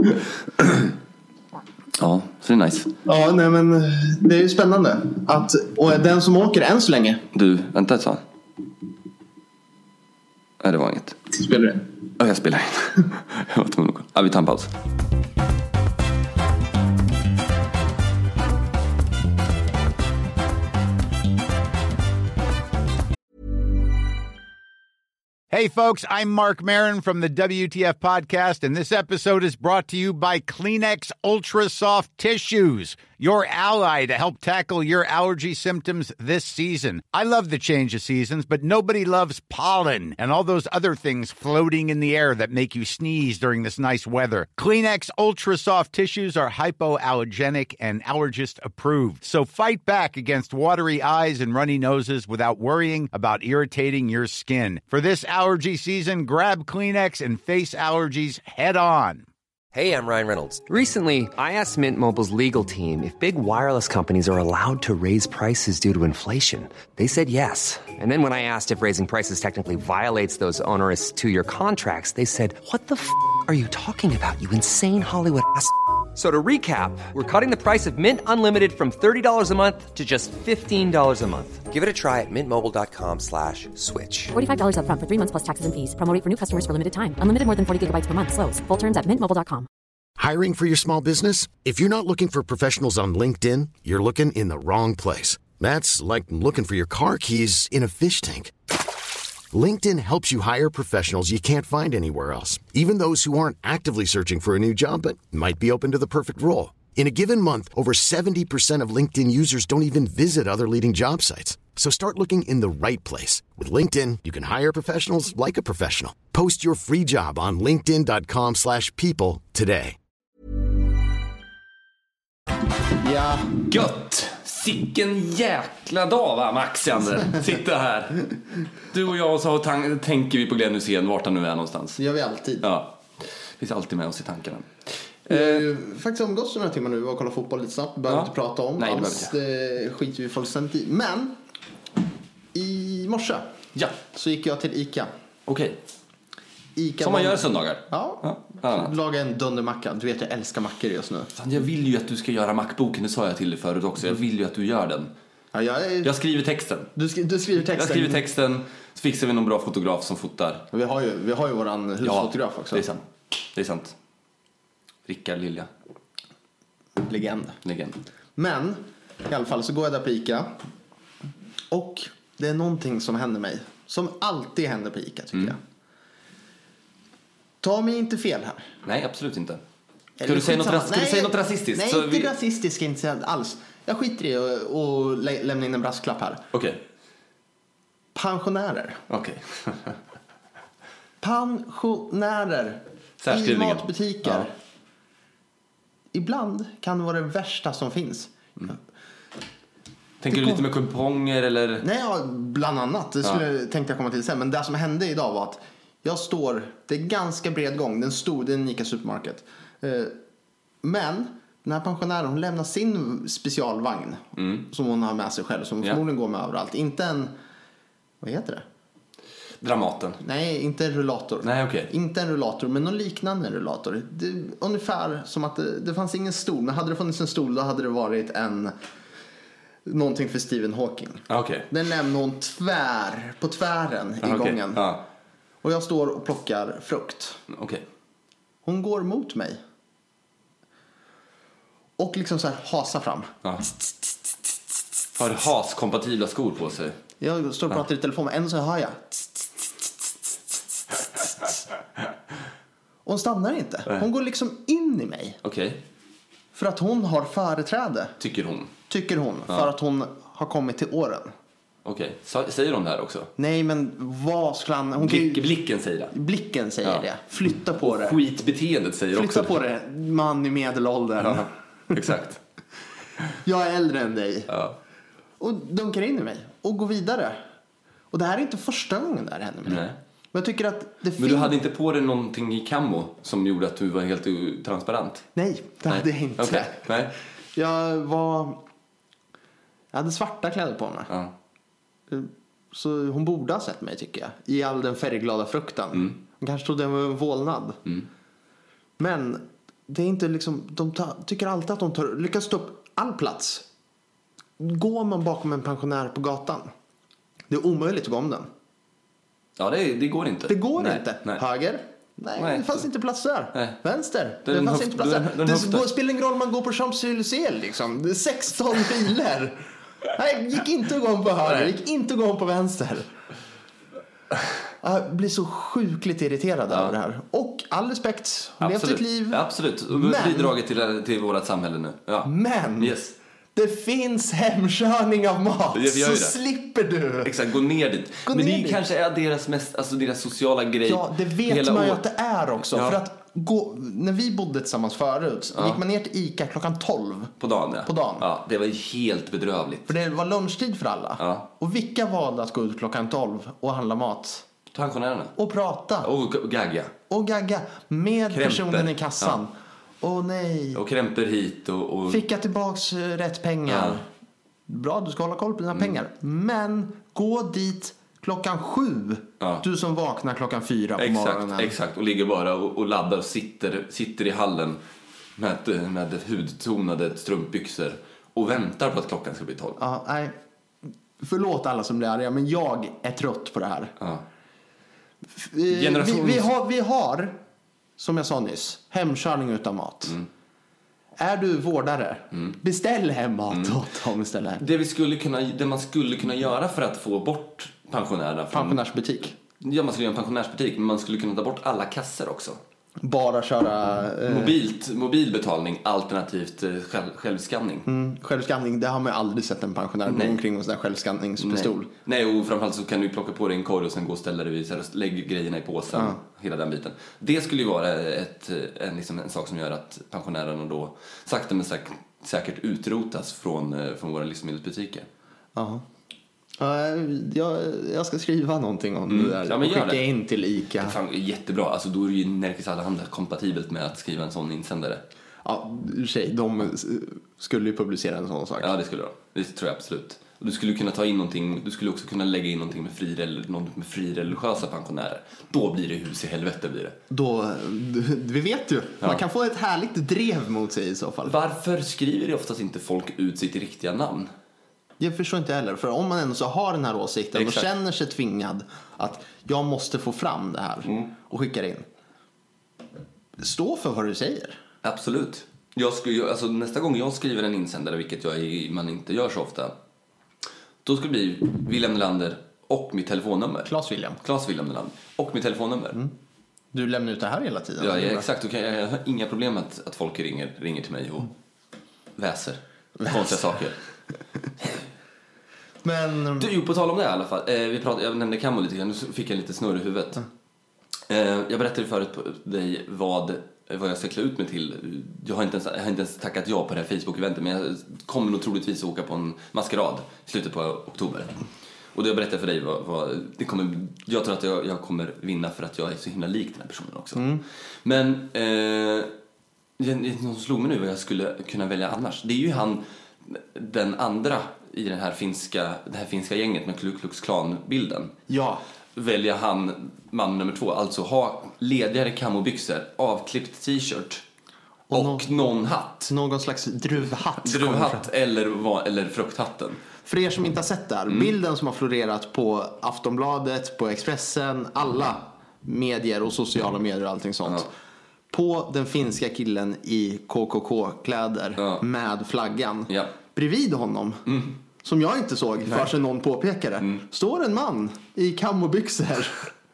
Ja, så det är nice. Ja, nej men det är ju spännande att, och den som åker än så länge. Du, vänta ett tag. Nej, det var inget. Spelar du in? Ja, jag spelar in. Jag var tvungen att... Ja, vi tar en paus. Hey, folks, I'm Mark Maron from the W T F Podcast, and this episode is brought to you by Kleenex Ultra Soft Tissues, your ally to help tackle your allergy symptoms this season. I love the change of seasons, but nobody loves pollen and all those other things floating in the air that make you sneeze during this nice weather. Kleenex Ultra Soft Tissues are hypoallergenic and allergist approved, so fight back against watery eyes and runny noses without worrying about irritating your skin. For this allergy season, grab Kleenex and face allergies head on. Hey, I'm Ryan Reynolds. Recently, I asked Mint Mobile's legal team if big wireless companies are allowed to raise prices due to inflation. They said yes. And then when I asked if raising prices technically violates those onerous two-year contracts, they said, what the f*** are you talking about, you insane Hollywood ass f- So to recap, we're cutting the price of Mint Unlimited from thirty dollars a month to just fifteen dollars a month. Give it a try at mintmobile.com slash switch. forty-five dollars up front for three months plus taxes and fees. Promo rate for new customers for limited time. Unlimited more than forty gigabytes per month. Slows full terms at mint mobile dot com. Hiring for your small business? If you're not looking for professionals on LinkedIn, you're looking in the wrong place. That's like looking for your car keys in a fish tank. LinkedIn helps you hire professionals you can't find anywhere else, even those who aren't actively searching for a new job but might be open to the perfect role. In a given month, over seventy percent of LinkedIn users don't even visit other leading job sites. So start looking in the right place. With LinkedIn, you can hire professionals like a professional. Post your free job on linkedin dot com slash people today. Ja. Gött! Sicken jäkla dag, va, Max Jander? Sitta här. Du och jag, och så tan- tänker vi på Glenn Hussein, vart han nu är någonstans. Det gör vi alltid. Ja, finns alltid med oss i tankarna. Vi har ju faktiskt umgåtts några timmar nu och kollat fotboll lite snabbt. Behöver Ja. inte prata om Nej, det alls. Det skiter vi fullständigt i. Men i morse Ja, så gick jag till Ica. okej. Ica Som man var- gör söndagar. Ja. Ja, ja. Laga en dundermacka. Du vet jag älskar mackor just nu. Fan, jag vill ju att du ska göra Macboken, det sa jag till dig förut också. Jag vill ju att du gör den. Ja, jag, är... Jag skriver texten. du, skri... du skriver texten. Jag skriver texten, så fixar vi någon bra fotograf som fotar. Vi har ju, vi har ju våran husfotograf Ja, också. det är sant. Det är sant. Rickard Lilja. Legend. Legend. Men i alla fall så går jag där på Ica. Och det är någonting som händer mig. Som alltid händer på Ica tycker Mm. jag. Ta mig inte fel här. Nej, absolut inte. Ska Eller du säga något, skitsamma. ras- ska du Nej, säga något rasistiskt? Nej, Så inte vi... rasistiskt inte alls. Jag skiter i att och lä- lämna in en brasklapp här. Okej. Pensionärer. Okej. Pensionärer i Särskrivningen. matbutiker. Ja. Ibland kan det vara det värsta som finns. Mm. Tänker kom... du lite med kuponger eller? Nej, ja, bland annat. Det skulle, ja. tänkte jag komma till sen. Men det som hände idag var att jag står, det är ganska bred gång, den stor, det är en Ica Supermarket. Eh, men den här pensionären, hon lämnar sin specialvagn mm. som hon har med sig själv, som yeah. förmodligen går med överallt. Inte en, vad heter det? Dramaten. Nej, inte en rullator. Nej, okej. Okay. Inte en rullator, men någon liknande rullator. Det, ungefär som att det, det fanns ingen stol, men hade det funnits en stol då hade det varit en någonting för Stephen Hawking. Okay. Den lämnar hon tvär på tvären i okay. gången. Ja. Och jag står och plockar frukt. Okay. Hon går mot mig. Och liksom så här hasar fram. Ja. Har has-kompatibla skor på sig. Jag står och pratar ja. i telefon, ändå så hör jag. Och hon stannar inte. Hon går liksom in i mig. Okej. Okay. För att hon har företräde. Tycker hon. Tycker hon. Ja. För att hon har kommit till åren. Okej. Okay. Säger de det här också? Nej, men vad skulle han... Hon Blick, blicken säger det. Blicken säger ja. det. Flytta på och det. Skitbeteendet säger Flytta också. Flytta på det. Man i medelåldern. Ja. Exakt. Jag är äldre än dig. Ja. Och dunkar in i mig. Och går vidare. Och det här är inte första gången det här händer med mig. Nej. Men jag tycker att det Men fin- du hade inte på dig någonting i camo som gjorde att du var helt transparent? Nej, det Nej. hade jag inte. Okay. Nej. Jag var... Jag hade svarta kläder på mig. Ja. Så hon borde ha sett mig, tycker jag. I all den färgglada frukten. Mm. Hon kanske trodde jag var en vålnad. Mm. Men det är inte liksom... De tar, tycker alltid att de tar, lyckas ta upp all plats. Går man bakom en pensionär på gatan, det är omöjligt att gå om den. Ja, det, det går inte. Det går nej, inte. Nej. Höger? Nej, nej, det fanns inte plats där. Nej. Vänster? Den det fanns höft, inte plats där. Den, den det går, spelar ingen roll om man går på Champs-Élysées liksom. Det är sexton filer. Nej, gick inte att gå om på höger. Nej. Gick inte att gå om på vänster. Jag blir så sjukligt irriterad ja. över det här. Och all respekt. Levt ett liv. Ja, absolut. Och men, bidragit till, till vårt samhälle nu. Ja. Men... Yes. Det finns hemkörning av mat. Det, så slipper du. Exakt, gå ner dit. Gå Men ner det dit. kanske är deras mest, alltså deras sociala grej. Ja, det vet hela man ju år. att det är också. Ja. För att gå, när vi bodde tillsammans förut ja. gick man ner till Ica klockan tolv. På dagen, ja. På dagen. Ja, det var helt bedrövligt. För det var lunchtid för alla. Ja. Och vilka valde att gå ut klockan tolv och handla mat? Pensionärerna. Och prata. Och gagga. Och gagga. Med Krämper. personen i kassan. Åh ja. oh, nej. Och krämper hit och... och... Fick jag tillbaks rätt pengar. Ja. Bra, du ska hålla koll på dina mm. pengar. Men gå dit klockan sju. Ja. Du som vaknar klockan fyra på exakt, morgonen. Exakt, och ligger bara och, och laddar och sitter, sitter i hallen med, med hudtonade strumpbyxor och väntar på att klockan ska bli tolv. Ja, nej. Förlåt alla som blir arga, men jag är trött på det här. Ja. Generations... vi, vi, har, vi har, som jag sa nyss, hemkörning utan mat. Mm. Är du vårdare? Mm. Beställ hem mat mm. åt dem istället. Det, vi skulle kunna, det man skulle kunna göra för att få bort pensionärerna från... Pensionärsbutik. Ja, man skulle göra en pensionärsbutik. Men man skulle kunna ta bort alla kasser också. Bara köra... Eh... Mobilt, mobilbetalning alternativt eh, själv, självskanning. Mm, självskanning, det har man ju aldrig sett en pensionär gå omkring med en sån där självskanningspistol. Nej. Nej, och framförallt så kan du plocka på dig en korg och sen gå och ställa dig vid, lägg grejerna i påsen. Ja. Hela den biten. Det skulle ju vara ett, en, liksom en sak som gör att pensionärerna då sakta men säkert, säkert utrotas från, från våra livsmedelsbutiker. Ja. Uh, jag, jag ska skriva någonting om mm. det där ja, men och skicka det. in till Ica. Det fan, jättebra, alltså då är det ju Nerikes Allehanda kompatibelt med att skriva en sån insändare. Ja, tjej, de skulle ju publicera en sån sak. Ja, det skulle de. Det tror jag absolut. Och du skulle kunna ta in någonting, du skulle också kunna lägga in någonting med fri, något med frireligiösa pensionärer. Då blir det hus i helvete blir det. Då, vi vet ju. Ja. Man kan få ett härligt drev mot sig i så fall. Varför skriver det oftast inte folk ut sitt riktiga namn? Jag förstår inte heller. För om man ändå så har den här åsikten Exakt. och känner sig tvingad att jag måste få fram det här mm. och skicka in. Stå för vad du säger. Absolut. Jag skulle, alltså, nästa gång jag skriver en insändare, vilket jag, man inte gör så ofta, då skulle det bli William Nylander och mitt telefonnummer. Claes William. Claes William Nylander och mitt telefonnummer. Mm. Du lämnar ut det här hela tiden. Ja, ja exakt. Okay. Jag har inga problem att, att folk ringer, ringer till mig och mm. väser. Väser. Konstiga saker. Men... Du, jo, på tal om det i alla fall. Eh, vi pratade, jag nämnde Camo lite grann. Nu fick jag lite snurr i huvudet. Mm. Eh, jag berättade förut på dig vad vad jag ska klä ut mig till. Jag har inte ens, jag har inte ens tackat ja på det här Facebook-eventet, men jag kommer nog troligtvis åka på en maskerad i slutet på oktober. Och det jag berättade för dig var, var det kommer, jag tror att jag, jag kommer vinna för att jag är så himla lik den här personen också. Mm. Men eh, det som slog mig nu vad jag skulle kunna välja annars. Det är ju han, den andra i den här finska, det här finska gänget med Ku Klux Klan-bilden. Ja. Väljer han man nummer två, alltså ha ledigare kamobyxor, avklippt t-shirt och, och någon, någon hatt. Någon slags druvhatt. Druvhatt eller, eller frukthatten. För er som inte har sett där, mm. bilden som har florerat på Aftonbladet, på Expressen, alla medier och sociala medier och allting sånt. Ja. På den finska killen i K K K-kläder ja. med flaggan. Ja. Bredvid honom, mm. som jag inte såg förrän någon påpekade, mm. står en man i kamobyxor.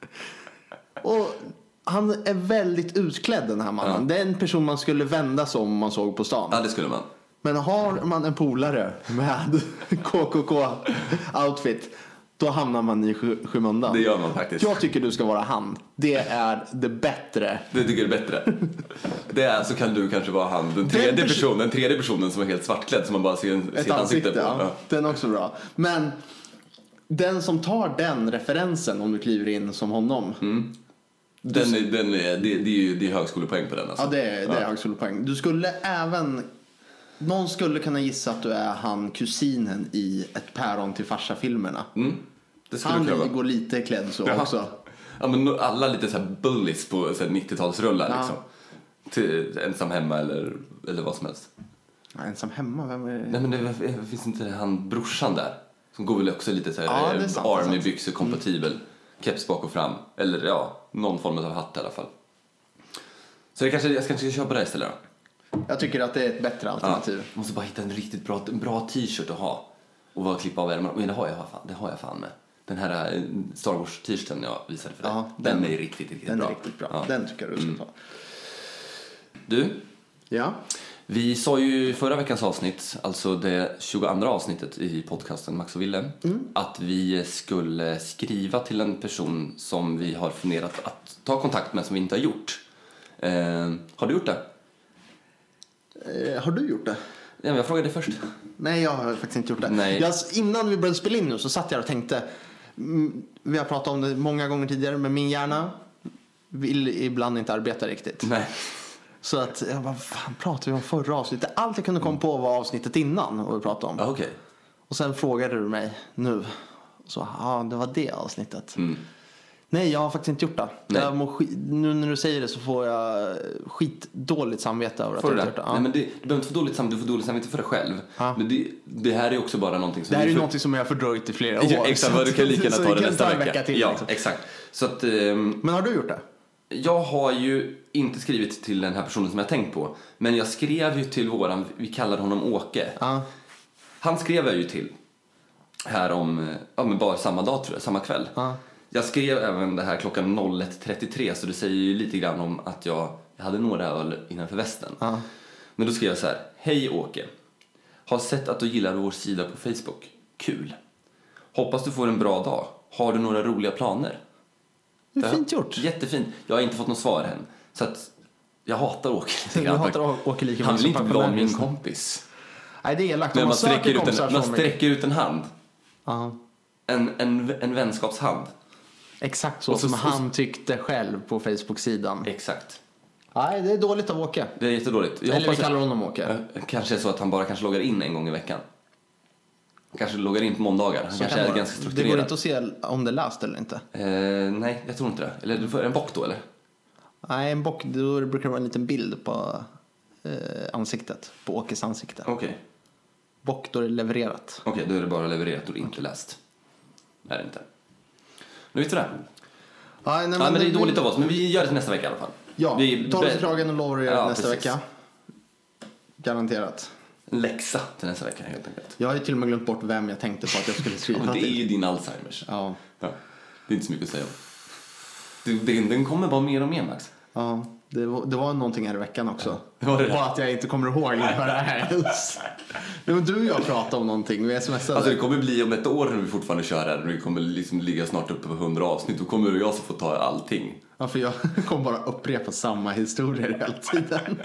Och han är väldigt utklädd, den här mannen. Ja. Det är en person man skulle vända sig om man såg på stan. Ja, det skulle man. Men har man en polare med K K K-outfit, då hamnar man i sky- skymundan. Det gör man faktiskt. Jag tycker du ska vara han. Det är det bättre. Det tycker du är bättre. Det är, så kan du kanske vara han. Den tredje, den perso- personen, den tredje personen som är helt svartklädd, som man bara ser en, ett ansikte, ansikte på. Ja. Ja. Den är också bra. Men den som tar den referensen, om du kliver in som honom. Mm. Den är, den är, det, det är ju det är högskolepoäng på den. Alltså. Ja, det är, det är ja. högskolepoäng. Du skulle även... Någon skulle kunna gissa att du är han kusinen i Ett päron till farsa-filmerna. Mm. Han kunna. går lite klädd så ja. också. Ja, men alla lite så här bullies på så här nittiotalsrullar ja. liksom. Till ensam hemma eller, eller vad som helst. Ja, ensam hemma? Vem är... Nej, men det, det finns inte han brorsan där. Som går väl också lite så här ja, army-byxor kompatibel. Mm. Keps bak och fram. Eller ja, någon form av hatt i alla fall. Så det kanske, jag kanske ska köpa det istället då. Jag tycker att det är ett bättre alternativ. Ja, måste bara hitta en riktigt bra, en bra t-shirt att ha. Och bara klippa av ärmarna. Men det har jag fan, det har jag fan med. Den här Star Wars t-shirten jag visade för dig. Ja, den, den är riktigt, riktigt den bra. Den är riktigt bra. Ja. Den tycker jag du ska ta. Mm. Du? Ja? Vi sa ju i förra veckans avsnitt, alltså det tjugoandra avsnittet i podcasten Max och Ville, mm. att vi skulle skriva till en person som vi har funderat att ta kontakt med som vi inte har gjort. Eh, har du gjort det? Eh, har du gjort det? Ja, jag frågade först. Nej, jag har faktiskt inte gjort det. Nej. Jag, innan vi började spela in nu så satt jag och tänkte, mm, vi har pratat om det många gånger tidigare, men min hjärna vill ibland inte arbeta riktigt. Nej. Så att jag bara, fan pratade vi om förra avsnittet? Allt jag kunde komma på var avsnittet innan och vi pratade om. Ah, okay. Och sen frågade du mig nu. Så ja, det var det avsnittet. Mm. Nej, jag har faktiskt inte gjort det. Jag må skit, nu när du säger det så får jag skitdåligt samvete över att jag inte gjort det. Ja. Nej, men det, du behöver inte få dåligt samvete, du får dåligt samvete för dig själv. Ja. Men det, det här är också bara någonting som... Det här är för... någonting som jag har fördröjt i flera år. Ja, exakt, så, du kan lika gärna ta det nästa vecka. vecka till. Ja, liksom. exakt. Så att, um... Men har du gjort det? Jag har ju inte skrivit till den här personen som jag tänkt på. Men jag skrev ju till våran, vi kallar honom Åke. Ja. Han skrev jag ju till här om, ja men bara samma dag tror jag, samma kväll. Ja. Jag skrev även det här klockan noll ett trettiotre, så det säger ju lite grann om att jag, jag hade några öl innanför västen. Ja. Men då skrev jag så här: hej Åke, har sett att du gillar vår sida på Facebook. Kul. Hoppas du får en bra dag. Har du några roliga planer? Det är fint gjort. Jättefint. Jag har inte fått något svar än. Så att jag hatar Åke lite grann. Jag hatar Åke lika Han vill inte bli min kompis. Nej, det är elakt. Men man, man sträcker, ut en, man sträcker ut en hand. Uh-huh. En, en, en vänskapshand. Exakt så, så som så, han tyckte själv på Facebook-sidan. Exakt. Nej, det är dåligt av Åke. Det är jättedåligt. Jag Eller vi kallar honom Åke. Kanske är så att han bara kanske loggar in en gång i veckan. Kanske loggar in på måndagar. Han kanske kan är ganska strukturerad. Det går inte att se om det är läst eller inte. Eh, nej, jag tror inte det. Eller du får en bock då, eller? Nej, en bock, då brukar det vara en liten bild på eh, ansiktet. På Åkes ansikte. Okej. Okay. Bock, då är det levererat. Okej, okay, då är det bara levererat och inte läst. Är det inte. Nu vet du det. Ja, nej, men, ja, men det är dåligt av oss. Men vi gör det till nästa vecka i alla fall. Ja, vi tar oss i kragen och lovar att göra ja, det nästa precis. vecka. Garanterat. En läxa till nästa vecka helt enkelt. Jag har ju till och med glömt bort vem jag tänkte på att jag skulle skriva ja, det är till. ju din Alzheimers. Ja. Ja. Det är inte så mycket att säga om. Den, den kommer bara mer och mer, Max. Ja, det var, det var någonting här i veckan också. Ja, var det det? Och att jag inte kommer ihåg vad det här är. Nej, men du och jag pratade om någonting. Vi smsade. Alltså det kommer bli om ett år när vi fortfarande kör här. Vi kommer liksom ligga snart uppe på hundra avsnitt. Då kommer du och jag så få ta allting. Ja, för jag kommer bara upprepa samma historier hela tiden.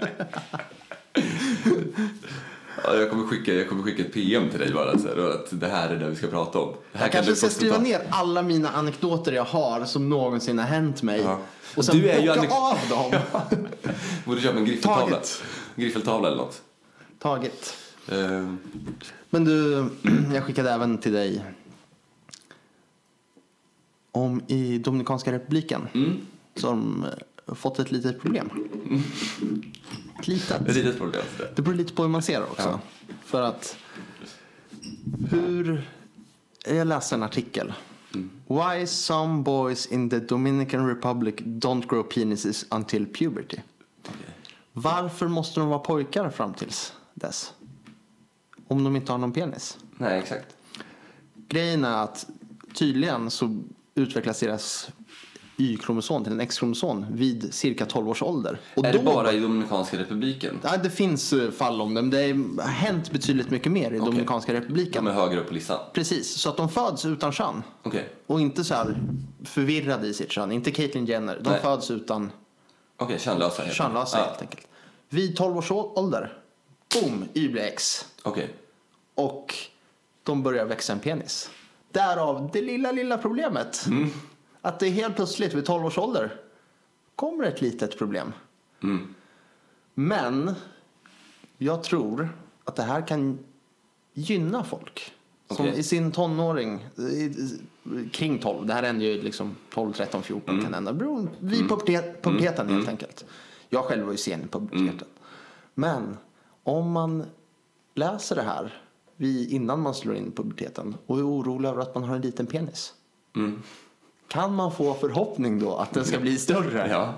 Ja, jag, kommer skicka, jag kommer skicka ett P M till dig bara så här, att det här är det vi ska prata om. Det här Jag kan kanske du ska skriva ta. ner alla mina anekdoter jag har som någonsin har hänt mig. Ja. Och sen Du är ju bocka anek- av dem. Borde köpa en griffeltavla. Taget. Griffeltavla eller något. Taget. Uh, Men du, jag skickade även till dig om i Dominikanska republiken. mm. Som fått ett litet problem. Mm. Ett litet. Ett litet problem. Det beror lite på hur man ser det också. Ja. För att hur jag läste en artikel. Mm. Why some boys in the Dominican Republic don't grow penises until puberty. Okay. Varför måste de vara pojkar fram tills dess? Om de inte har någon penis. Nej, exakt. Grejen är att tydligen så utvecklas deras Y-kromosom till en X-kromosom vid cirka tolv års ålder. Och är då, det bara i Dominikanska republiken? Ja, det finns fall om det. Men det har hänt betydligt mycket mer i okay. Dominikanska republiken. De är högre upp på listan. Precis, så att de föds utan kön. Okay. Och inte så här förvirrade i sitt kön. Inte Caitlyn Jenner. De Nej. föds utan Okej, okay, könlösa helt, könlösa, ja. helt enkelt. Vid tolv års ålder, boom, Y blir X. Okej. Okay. Och de börjar växa en penis. Därav det lilla, lilla problemet. Mm. Att det helt plötsligt vid tolv års ålder kommer ett litet problem. Mm. Men jag tror att det här kan gynna folk. Som okay. i sin tonåring, kring tolv. Det här händer ju liksom tolv, tretton, fjorton mm. kan hända. Beror vid mm. pubertet, puberteten mm. helt enkelt. Jag själv var ju sen i puberteten. Mm. Men om man läser det här vid, innan man slår in puberteten och är orolig över att man har en liten penis. Mm. Kan man få förhoppning då att den ska bli större? Ja.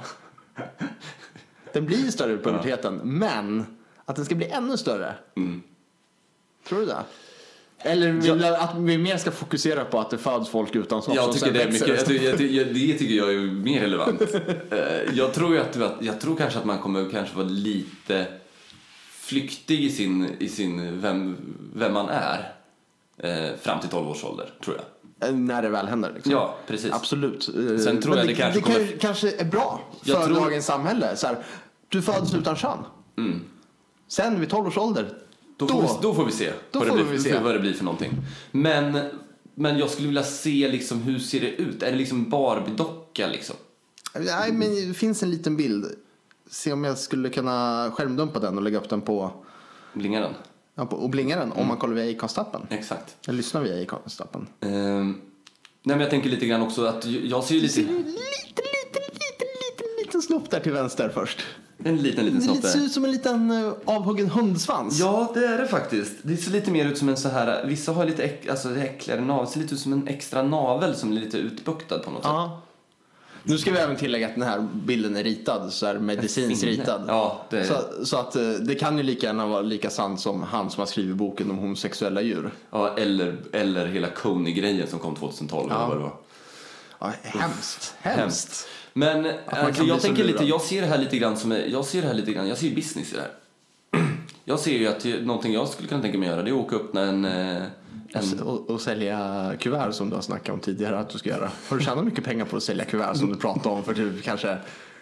Den blir ju större i puberteten, ja. Men att den ska bli ännu större. Mm. Tror du det? Eller vill jag, att vi mer ska fokusera på att det föds folk utan sånt? Jag tycker det är mycket. Jag tycker, jag tycker, det tycker jag är mer relevant. Jag tror ju att jag tror kanske att man kommer kanske vara lite flyktig i sin i sin vem vem man är fram till tolv års ålder, tror jag. När det väl händer liksom. Ja, precis. Absolut. Sen tror jag det, det kanske det kommer... kan, kanske är bra för jag tror... dagens samhälle. Så här, du föds utan kön. Mm. Sen vid tolv års ålder Då får, då, vi, då får vi se, då vad, får det blir, vi se. vad det blir för någonting. Men, men jag skulle vilja se liksom, hur ser det ut? Är det liksom Barbie-docka liksom? Nej, men det finns en liten bild. Se om jag skulle kunna skärmdumpa den och lägga upp den på Blingaren. Ja, på, och blinga den mm. om man kollar via Acast-appen. Exakt. Jag lyssnar via Acast-appen. Um, nej, men jag tänker lite grann också att jag ser ju lite... Lite, lite, lite, lite, liten snopp där till vänster först. En liten, liten snopp där. Det ser ut som en liten uh, avhuggen hundsvans. Ja, det är det faktiskt. Det ser lite mer ut som en så här... Vissa har lite äck, alltså, äckligare navel. Det ser lite ut som en extra navel som är lite utbuktad på något ja. sätt. Nu ska vi även tillägga att den här bilden är ritad. Så är medicinskt ritad. Ja, det är... så, så att det kan ju lika gärna vara lika sant som han som har skrivit boken om homosexuella djur. Ja, eller, eller hela Coney-grejen som kom tjugohitolv. Ja. Eller vad det var. Ja, hemskt. Hemskt. Men alltså, jag tänker lite, jag ser det här lite grann som jag ser det här lite grann, jag ser ju business i det här. Jag ser ju att någonting jag skulle kunna tänka mig göra, det är att åka upp när en, en... Och, och sälja kuvert som du har snackat om tidigare att du ska göra. Har du tjänat mycket pengar på att sälja kuvert som du pratade om för typ kanske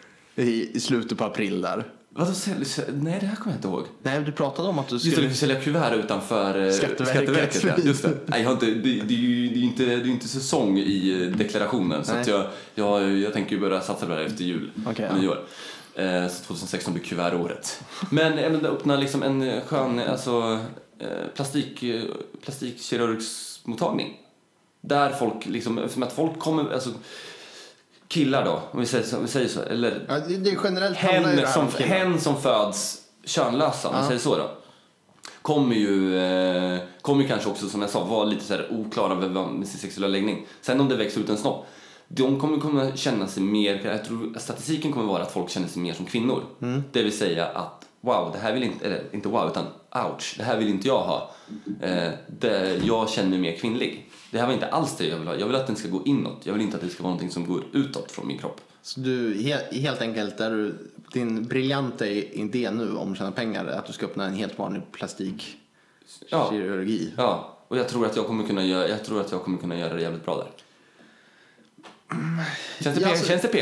i, i slutet på april där? Vadå sälja? Nej, det här kommer jag inte ihåg. Nej, du pratade om att du skulle... Just det, sälja kuvert utanför Skatteverket. Skatteverket ja. Just det. Nej, jag har inte, det, det, är ju, det, är inte, det är inte säsong i deklarationen. Så att jag, jag, jag tänker ju börja satsa på det här efter jul. Okay, nyår. Ja. Så tjugohundrasexton blir kuvertåret. Men jag öppna liksom en skön alltså, plastik, plastikkirurgsmottagning. Där folk liksom, som att folk kommer... Alltså, killar då, om vi säger så, om vi säger så eller ja, det är generellt hen som, hen som föds könlösa, om vi säger så då, kommer ju eh, kommer ju kanske också, som jag sa, vara lite så här oklara med sin sexuella läggning. Sen om det växer ut en snopp, de kommer kommer känna sig mer, jag tror statistiken kommer vara att folk känner sig mer som kvinnor. Mm. Det vill säga att wow, det här vill inte, eller inte wow, utan ouch, det här vill inte jag ha. Eh, det, jag känner mig mer kvinnlig. Det här var inte alls det jag vill ha. Jag vill att den ska gå inåt. Jag vill inte att det ska vara någonting som går utåt från min kropp. Så du, helt, helt enkelt, är du, din briljanta idé nu om att tjäna pengar är att du ska öppna en helt vanlig plastikkirurgi. Ja, ja, och jag tror att jag kommer kunna göra, jag tror att jag kommer kunna göra det jävligt bra där. Känns det, ja, alltså, känns det P K?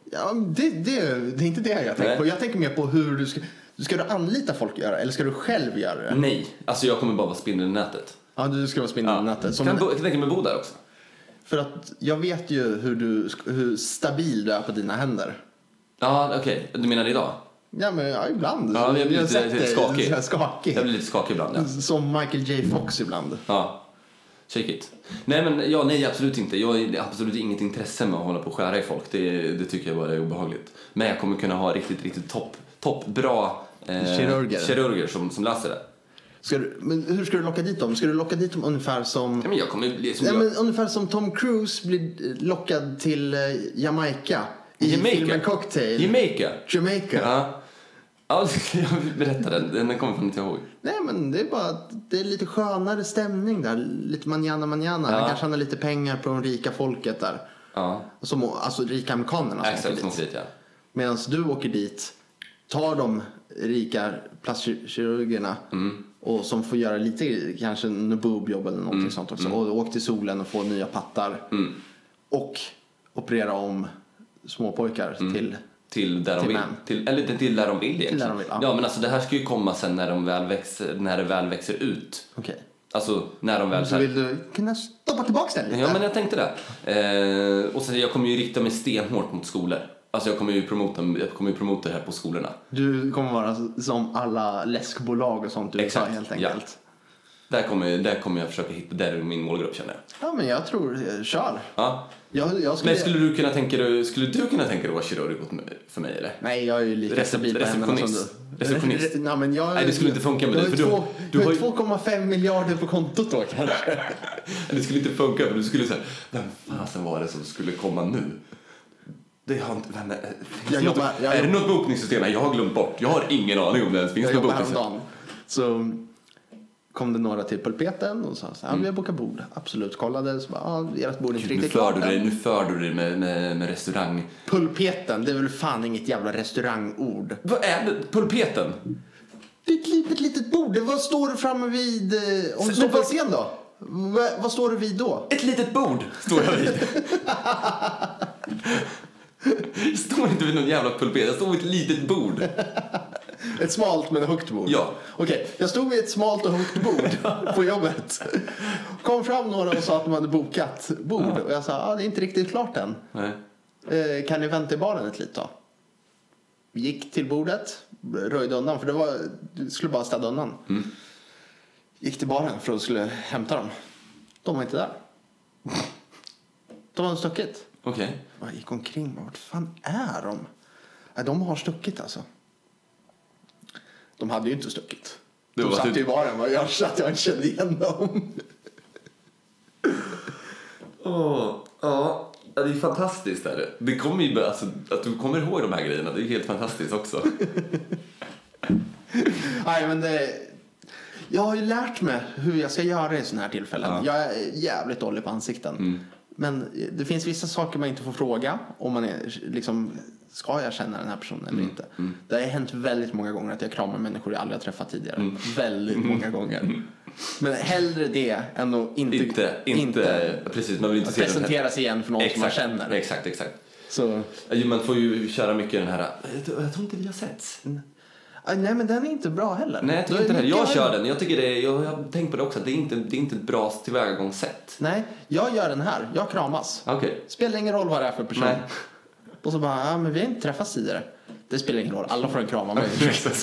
Ja, det, det, det är inte det jag tänker på. Jag tänker mer på hur du ska... Ska du anlita folk att göra eller ska du själv göra det? Nej, alltså jag kommer bara vara spindeln i nätet. Ja, du ska vara spindeln i ja. nätet. Som kan jag tänka mig bo där också? För att jag vet ju hur, du, hur stabil du är på dina händer. Ja, okej. Okay. Du menar det idag? Ja, men ja, ibland. Ja, jag blir lite, lite skakig. skakig. Jag blir lite skakig ibland, ja. Som Michael J. Fox ibland. Ja, shake it. Nej, men ja, nej, absolut inte. Jag har absolut inget intresse med att hålla på och skära i folk. Det, det tycker jag bara är obehagligt. Men jag kommer kunna ha riktigt, riktigt topp, topp bra eh, kirurger, kirurger som, som läser det. Ska du, men hur ska du locka dit dem? Ska du locka dit dem ungefär som... Ja, men jag kommer bli som ja, jag... men ungefär som Tom Cruise blir lockad till Jamaica. I Jamaica? filmen Cocktail. Jamaica? Jamaica. Ja. Ja, jag vill berätta den. Den kommer fan inte ihåg. Nej, men det är bara att det är lite skönare stämning där. Lite manjana manjana. Ja. Han kanske har lite pengar på de rika folket där. Ja. Som, alltså rika amerikanerna som exakt, åker dit. dit ja. Medan du åker dit, tar de rika plastkirurgerna mm. och som får göra lite kanske en boobjobb eller någonting mm. sånt också. Mm. Och åker till solen och får nya pattar. Mm. Och operera om småpojkar mm. till... Till där de vill. Till, eller inte till där de vill egentligen. Till där de vill, ja. ja, men alltså det här ska ju komma sen när de väl växer, när det väl växer ut. Okej. Okay. Alltså när de väl... Så vill du kunna stoppa tillbaka den lite? Ja, men jag tänkte det. Eh, och sen jag kommer ju rikta mig stenhårt mot skolor. Alltså jag kommer ju promota, jag kommer ju promota här på skolorna. Du kommer vara som alla läskbolag och sånt du exakt, helt enkelt. Ja. Där kommer, där kommer jag försöka hitta, där är min målgrupp känner jag. Ja, men jag tror, kör. Ja. Jag, jag skulle... Men skulle du kunna tänka dig, skulle du kunna tänka dig att vara kirurg för mig eller? Nej, jag är ju lite stabil på händerna som du. Receptionist. Nej, men jag, Nej, det skulle inte funka med dig. Du, två, du, du har ju två komma fem miljarder på kontot då kanske. Det skulle inte funka för du skulle säga, vem fasen var det som skulle komma nu? Det har inte, vem, jag jobbar, något, jag är det något bokningssystem? Jag har glömt bort. Jag har ingen aning om det ens finns något bokningssystem. Så kom det några till pulpeten och sa så här, mm. vi har bokat bord. Absolut, kollade så bara, ja, ert bord är inte riktigt klart. Nu för du dig med, med, med restaurang. Pulpeten, det är väl fan inget jävla restaurangord. Vad är det? Pulpeten? Det är ett litet, litet bord. Vad står du framme vid? Om du står på scen då? Vad, vad står du vid då? Ett litet bord står jag vid. Jag står inte vid någon jävla pulpet. Jag står vid ett litet bord. Ett smalt men högt bord. Ja. Okej, okay. Jag stod vid ett smalt och högt bord på jobbet. Kom fram några och sa att de hade bokat bord. Ja. Och jag sa, ah, det är inte riktigt klart än. Nej. Eh, kan ni vänta i baren ett lite då? Gick till bordet, röjde undan. För det var, du skulle bara städa undan. Mm. Gick till baren för att skulle hämta dem. De var inte där. De hade stuckit. Okej. Okay. Jag gick omkring. Vart fan är de? Nej, de har stuckit alltså. De hade ju inte stuckit. De de satt ju i baren och jag satt jag inte kände igen dem. Åh, ja, det är fantastiskt där. Det kommer ju alltså, att du kommer ihåg de här grejerna. Det är helt fantastiskt också. Nej, men det, jag har ju lärt mig hur jag ska göra i såna här tillfällen. Ja. Jag är jävligt dålig på ansikten. Mm. Men det finns vissa saker man inte får fråga om man är liksom, ska jag känna den här personen eller mm. inte. Mm. Det har hänt väldigt många gånger att jag kramar människor jag aldrig har träffat tidigare. Mm. Väldigt många gånger. Mm. Men hellre det än att inte, inte, inte, inte precis, man vill inte presentera sig igen för någon exakt, som man känner. Exakt, exakt. Så. Man får ju köra mycket den här, jag tror inte vi har sett. Mm. Nej, men den är inte bra heller. Nej, jag tycker inte det. Jag kör den. Jag tycker det är, jag har tänkt på det också. Det är inte, det är inte ett bra tillvägagångssätt. Nej, jag gör den här. Jag kramas. Okay. Spelar ingen roll vad det är för person. Nej. Och så bara, ja, men vi har inte träffats tidigare. Det spelar ingen roll. Alla får en kram av mig.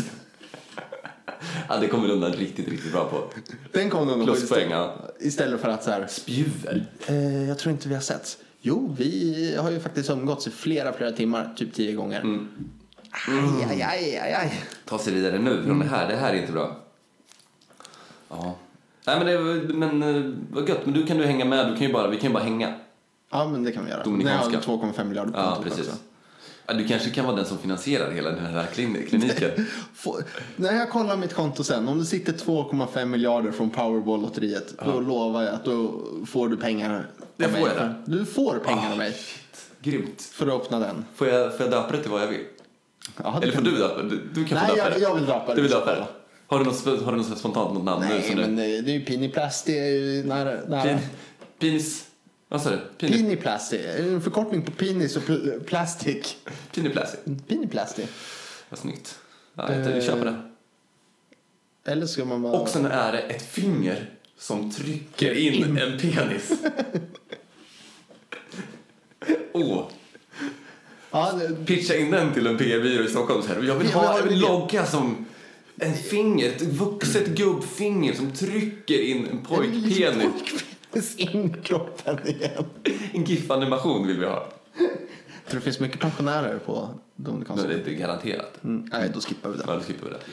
Ja, det kommer du undan riktigt, riktigt bra på. Den kommer du undan på istället, ja. istället för att så här... Spjuver. Eh, jag tror inte vi har sett. Jo, vi har ju faktiskt umgåtts i flera, flera timmar. Typ tio gånger. Mm. Mm. Aj, aj, aj, aj. Ta sig vidare nu från mm. det här. Det här är inte bra. Ja. Nej, men det men vad gött. Men du kan du hänga med. Du kan ju bara, vi kan ju bara hänga. Ja, men det kan vi göra. Dominikanska. Nej, två komma fem miljarder på ja, precis. Också. Ja, du kanske kan vara den som finansierar hela den här kliniken. Får, när jag kollar mitt konto sen, om det sitter två komma fem miljarder från Powerball-lotteriet, ja. Då lovar jag att då får du pengar. Det får jag där. Du får pengar av mig. Shit. Grymt. För att öppna den. Får jag, får jag döpa det till vad jag vill? Ja, eller får du döpa du, du kan nej, få döpa jag, jag vill döpa det. Du vill döpa det. Har du något, har du något spontant något namn? Nej, nu, men det, det är ju Piniplast. Det är ju nära, nära. Pin, Pinis. Vad sa du? Pini. Piniplastic. En förkortning på penis och pl- plastic. Piniplastic. Piniplastic. Vad snyggt. Ja, jag uh, köper det. Eller ska man bara... Och sen är det ett finger som trycker in, in. en penis. Åh. oh. Ja, det... Pitcha in den till en P R-byrå i Stockholm. Så här. Jag vill ha en logga som en finger, ett vuxet gubbfinger som trycker in en pojkpenis in i kroppen igen. En GIF-animation vill vi ha. För det finns mycket pensionärer på Dominikanska. Det är inte garanterat. Mm. Nej, då skippar vi det. Ja, då skippar vi det.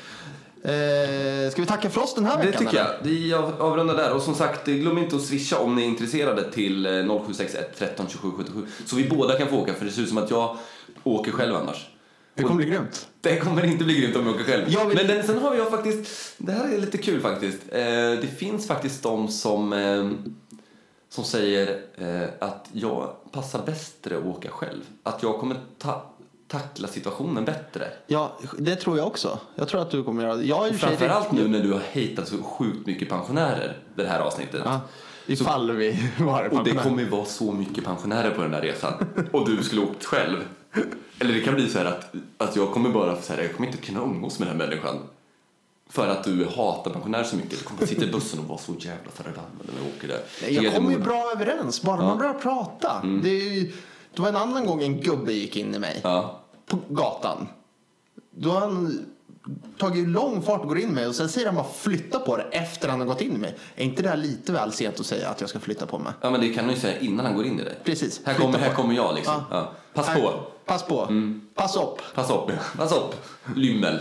Eh, ska vi tacka för oss den här veckan? Det tycker jag. Vi avrundar där. Och som sagt, glöm inte att swisha om ni är intresserade till noll sju sex ett tretton tjugosju sjuttiosju. Så vi båda kan få åka. För det ser ut som att jag åker själv annars. Det kommer bli grymt. Det kommer inte bli grymt om jag åker själv. Jag vill... Men den, sen har jag faktiskt... Det här är lite kul faktiskt. Eh, det finns faktiskt de som... Eh, som säger eh, att jag passar bättre att åka själv. Att jag kommer ta... tackla situationen bättre. Ja, det tror jag också. Jag tror att du kommer göra det. Jag är framförallt nu när du har hatat så sjukt mycket pensionärer det här avsnittet. Ja, ifall så, vi var och det kommer ju vara så mycket pensionärer på den här resan. Och du skulle åkt själv. Eller det kan bli så här att, att jag kommer bara så här, jag kommer inte kunna umgås med den här människan. För att du hatar pensionärer så mycket. Du kommer sitta i bussen och vara så jävla förbannad när vi åker där. Nej, jag kommer ju bra överens. Bara ja. man börjar prata. Mm. Det, är ju, det var en annan gång en gubbe gick in i mig. Ja. På gatan. Då har han tagit lång fart och går in med mig. Och sen säger han bara flytta på det efter han har gått in i mig. Är inte det här lite väl sent att säga att jag ska flytta på mig? Ja, men det kan du ju säga innan han går in i dig. Precis. Här kommer, här kommer jag liksom. Ja. Ja. Pass här, på. Pass på. Mm. Pass upp. Pass upp. Pass upp. Lymmel.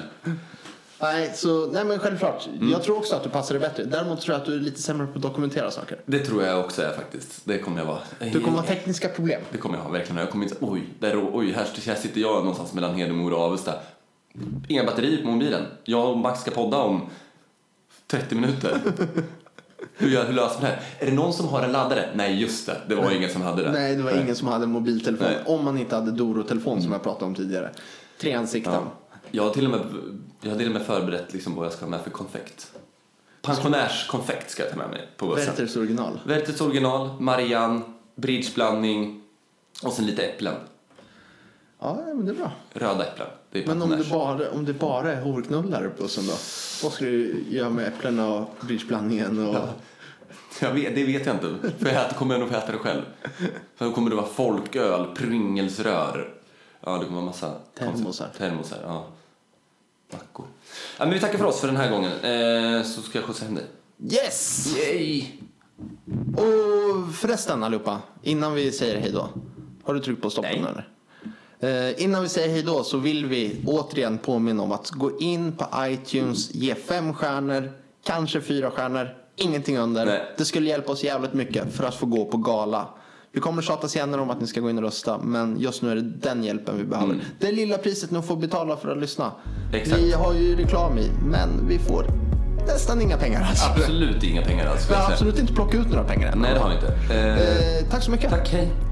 Nej, så, nej men självklart. Mm. Jag tror också att du passar det bättre. Däremot tror jag att du är lite sämre på att dokumentera saker. Det tror jag också är faktiskt. Det kommer jag vara. Du kommer ha tekniska problem. Det kommer jag ha, verkligen. Jag kommer inte, oj, där, oj här, här sitter jag någonstans mellan Hedemora och Avesta. Inga batterier på mobilen. Jag och Max ska podda om trettio minuter. Hur, hur löser man det här? Är det någon som har en laddare? Nej, just det. Det var nej. ingen som hade det. Nej, det var nej. ingen som hade en mobiltelefon. Nej. Om man inte hade Doro-telefon mm. som jag pratade om tidigare. Tre ansikten. Ja. Jag har till och med, jag har till och med förberett liksom vad jag ska ha med för konfekt. Pensionärskonfekt ska jag ta med mig på bussen. Werthers original. Werthers original, Marianne, bridgeblandning och sen lite äpplen. Ja, men det är bra. Röda äpplen. Det är men om det, bara, om det bara är horknullar på bussen då? Vad ska du göra med äpplen och bridgeblandningen? Och... Ja. Jag vet, det vet jag inte. För jag äter, kommer jag nog få äta det själv. För då kommer det vara folköl, pringelsrör. Ja, det kommer massa termosar. Termosar, ja. Mackor. Ja, men vi tackar för oss för den här gången. Eh, så ska jag skjutsa hem dig. Yes! Yay! Och förresten allihopa, innan vi säger hej då. Har du tryckt på stoppen eller? Eh, innan vi säger hej då så vill vi återigen påminna om att gå in på iTunes, ge fem stjärnor, kanske fyra stjärnor, ingenting under. Nej. Det skulle hjälpa oss jävligt mycket för att få gå på gala. Vi kommer tjata senare om att ni ska gå in och rösta. Men just nu är det den hjälpen vi behöver. Mm. Det lilla priset ni får betala för att lyssna. Exakt. Vi har ju reklam i, men vi får nästan inga pengar alls. Absolut inga pengar alls. Vi har absolut inte plockat ut några pengar än. Nej, det har vi inte. eh, eh, Tack så mycket. Tack, hej.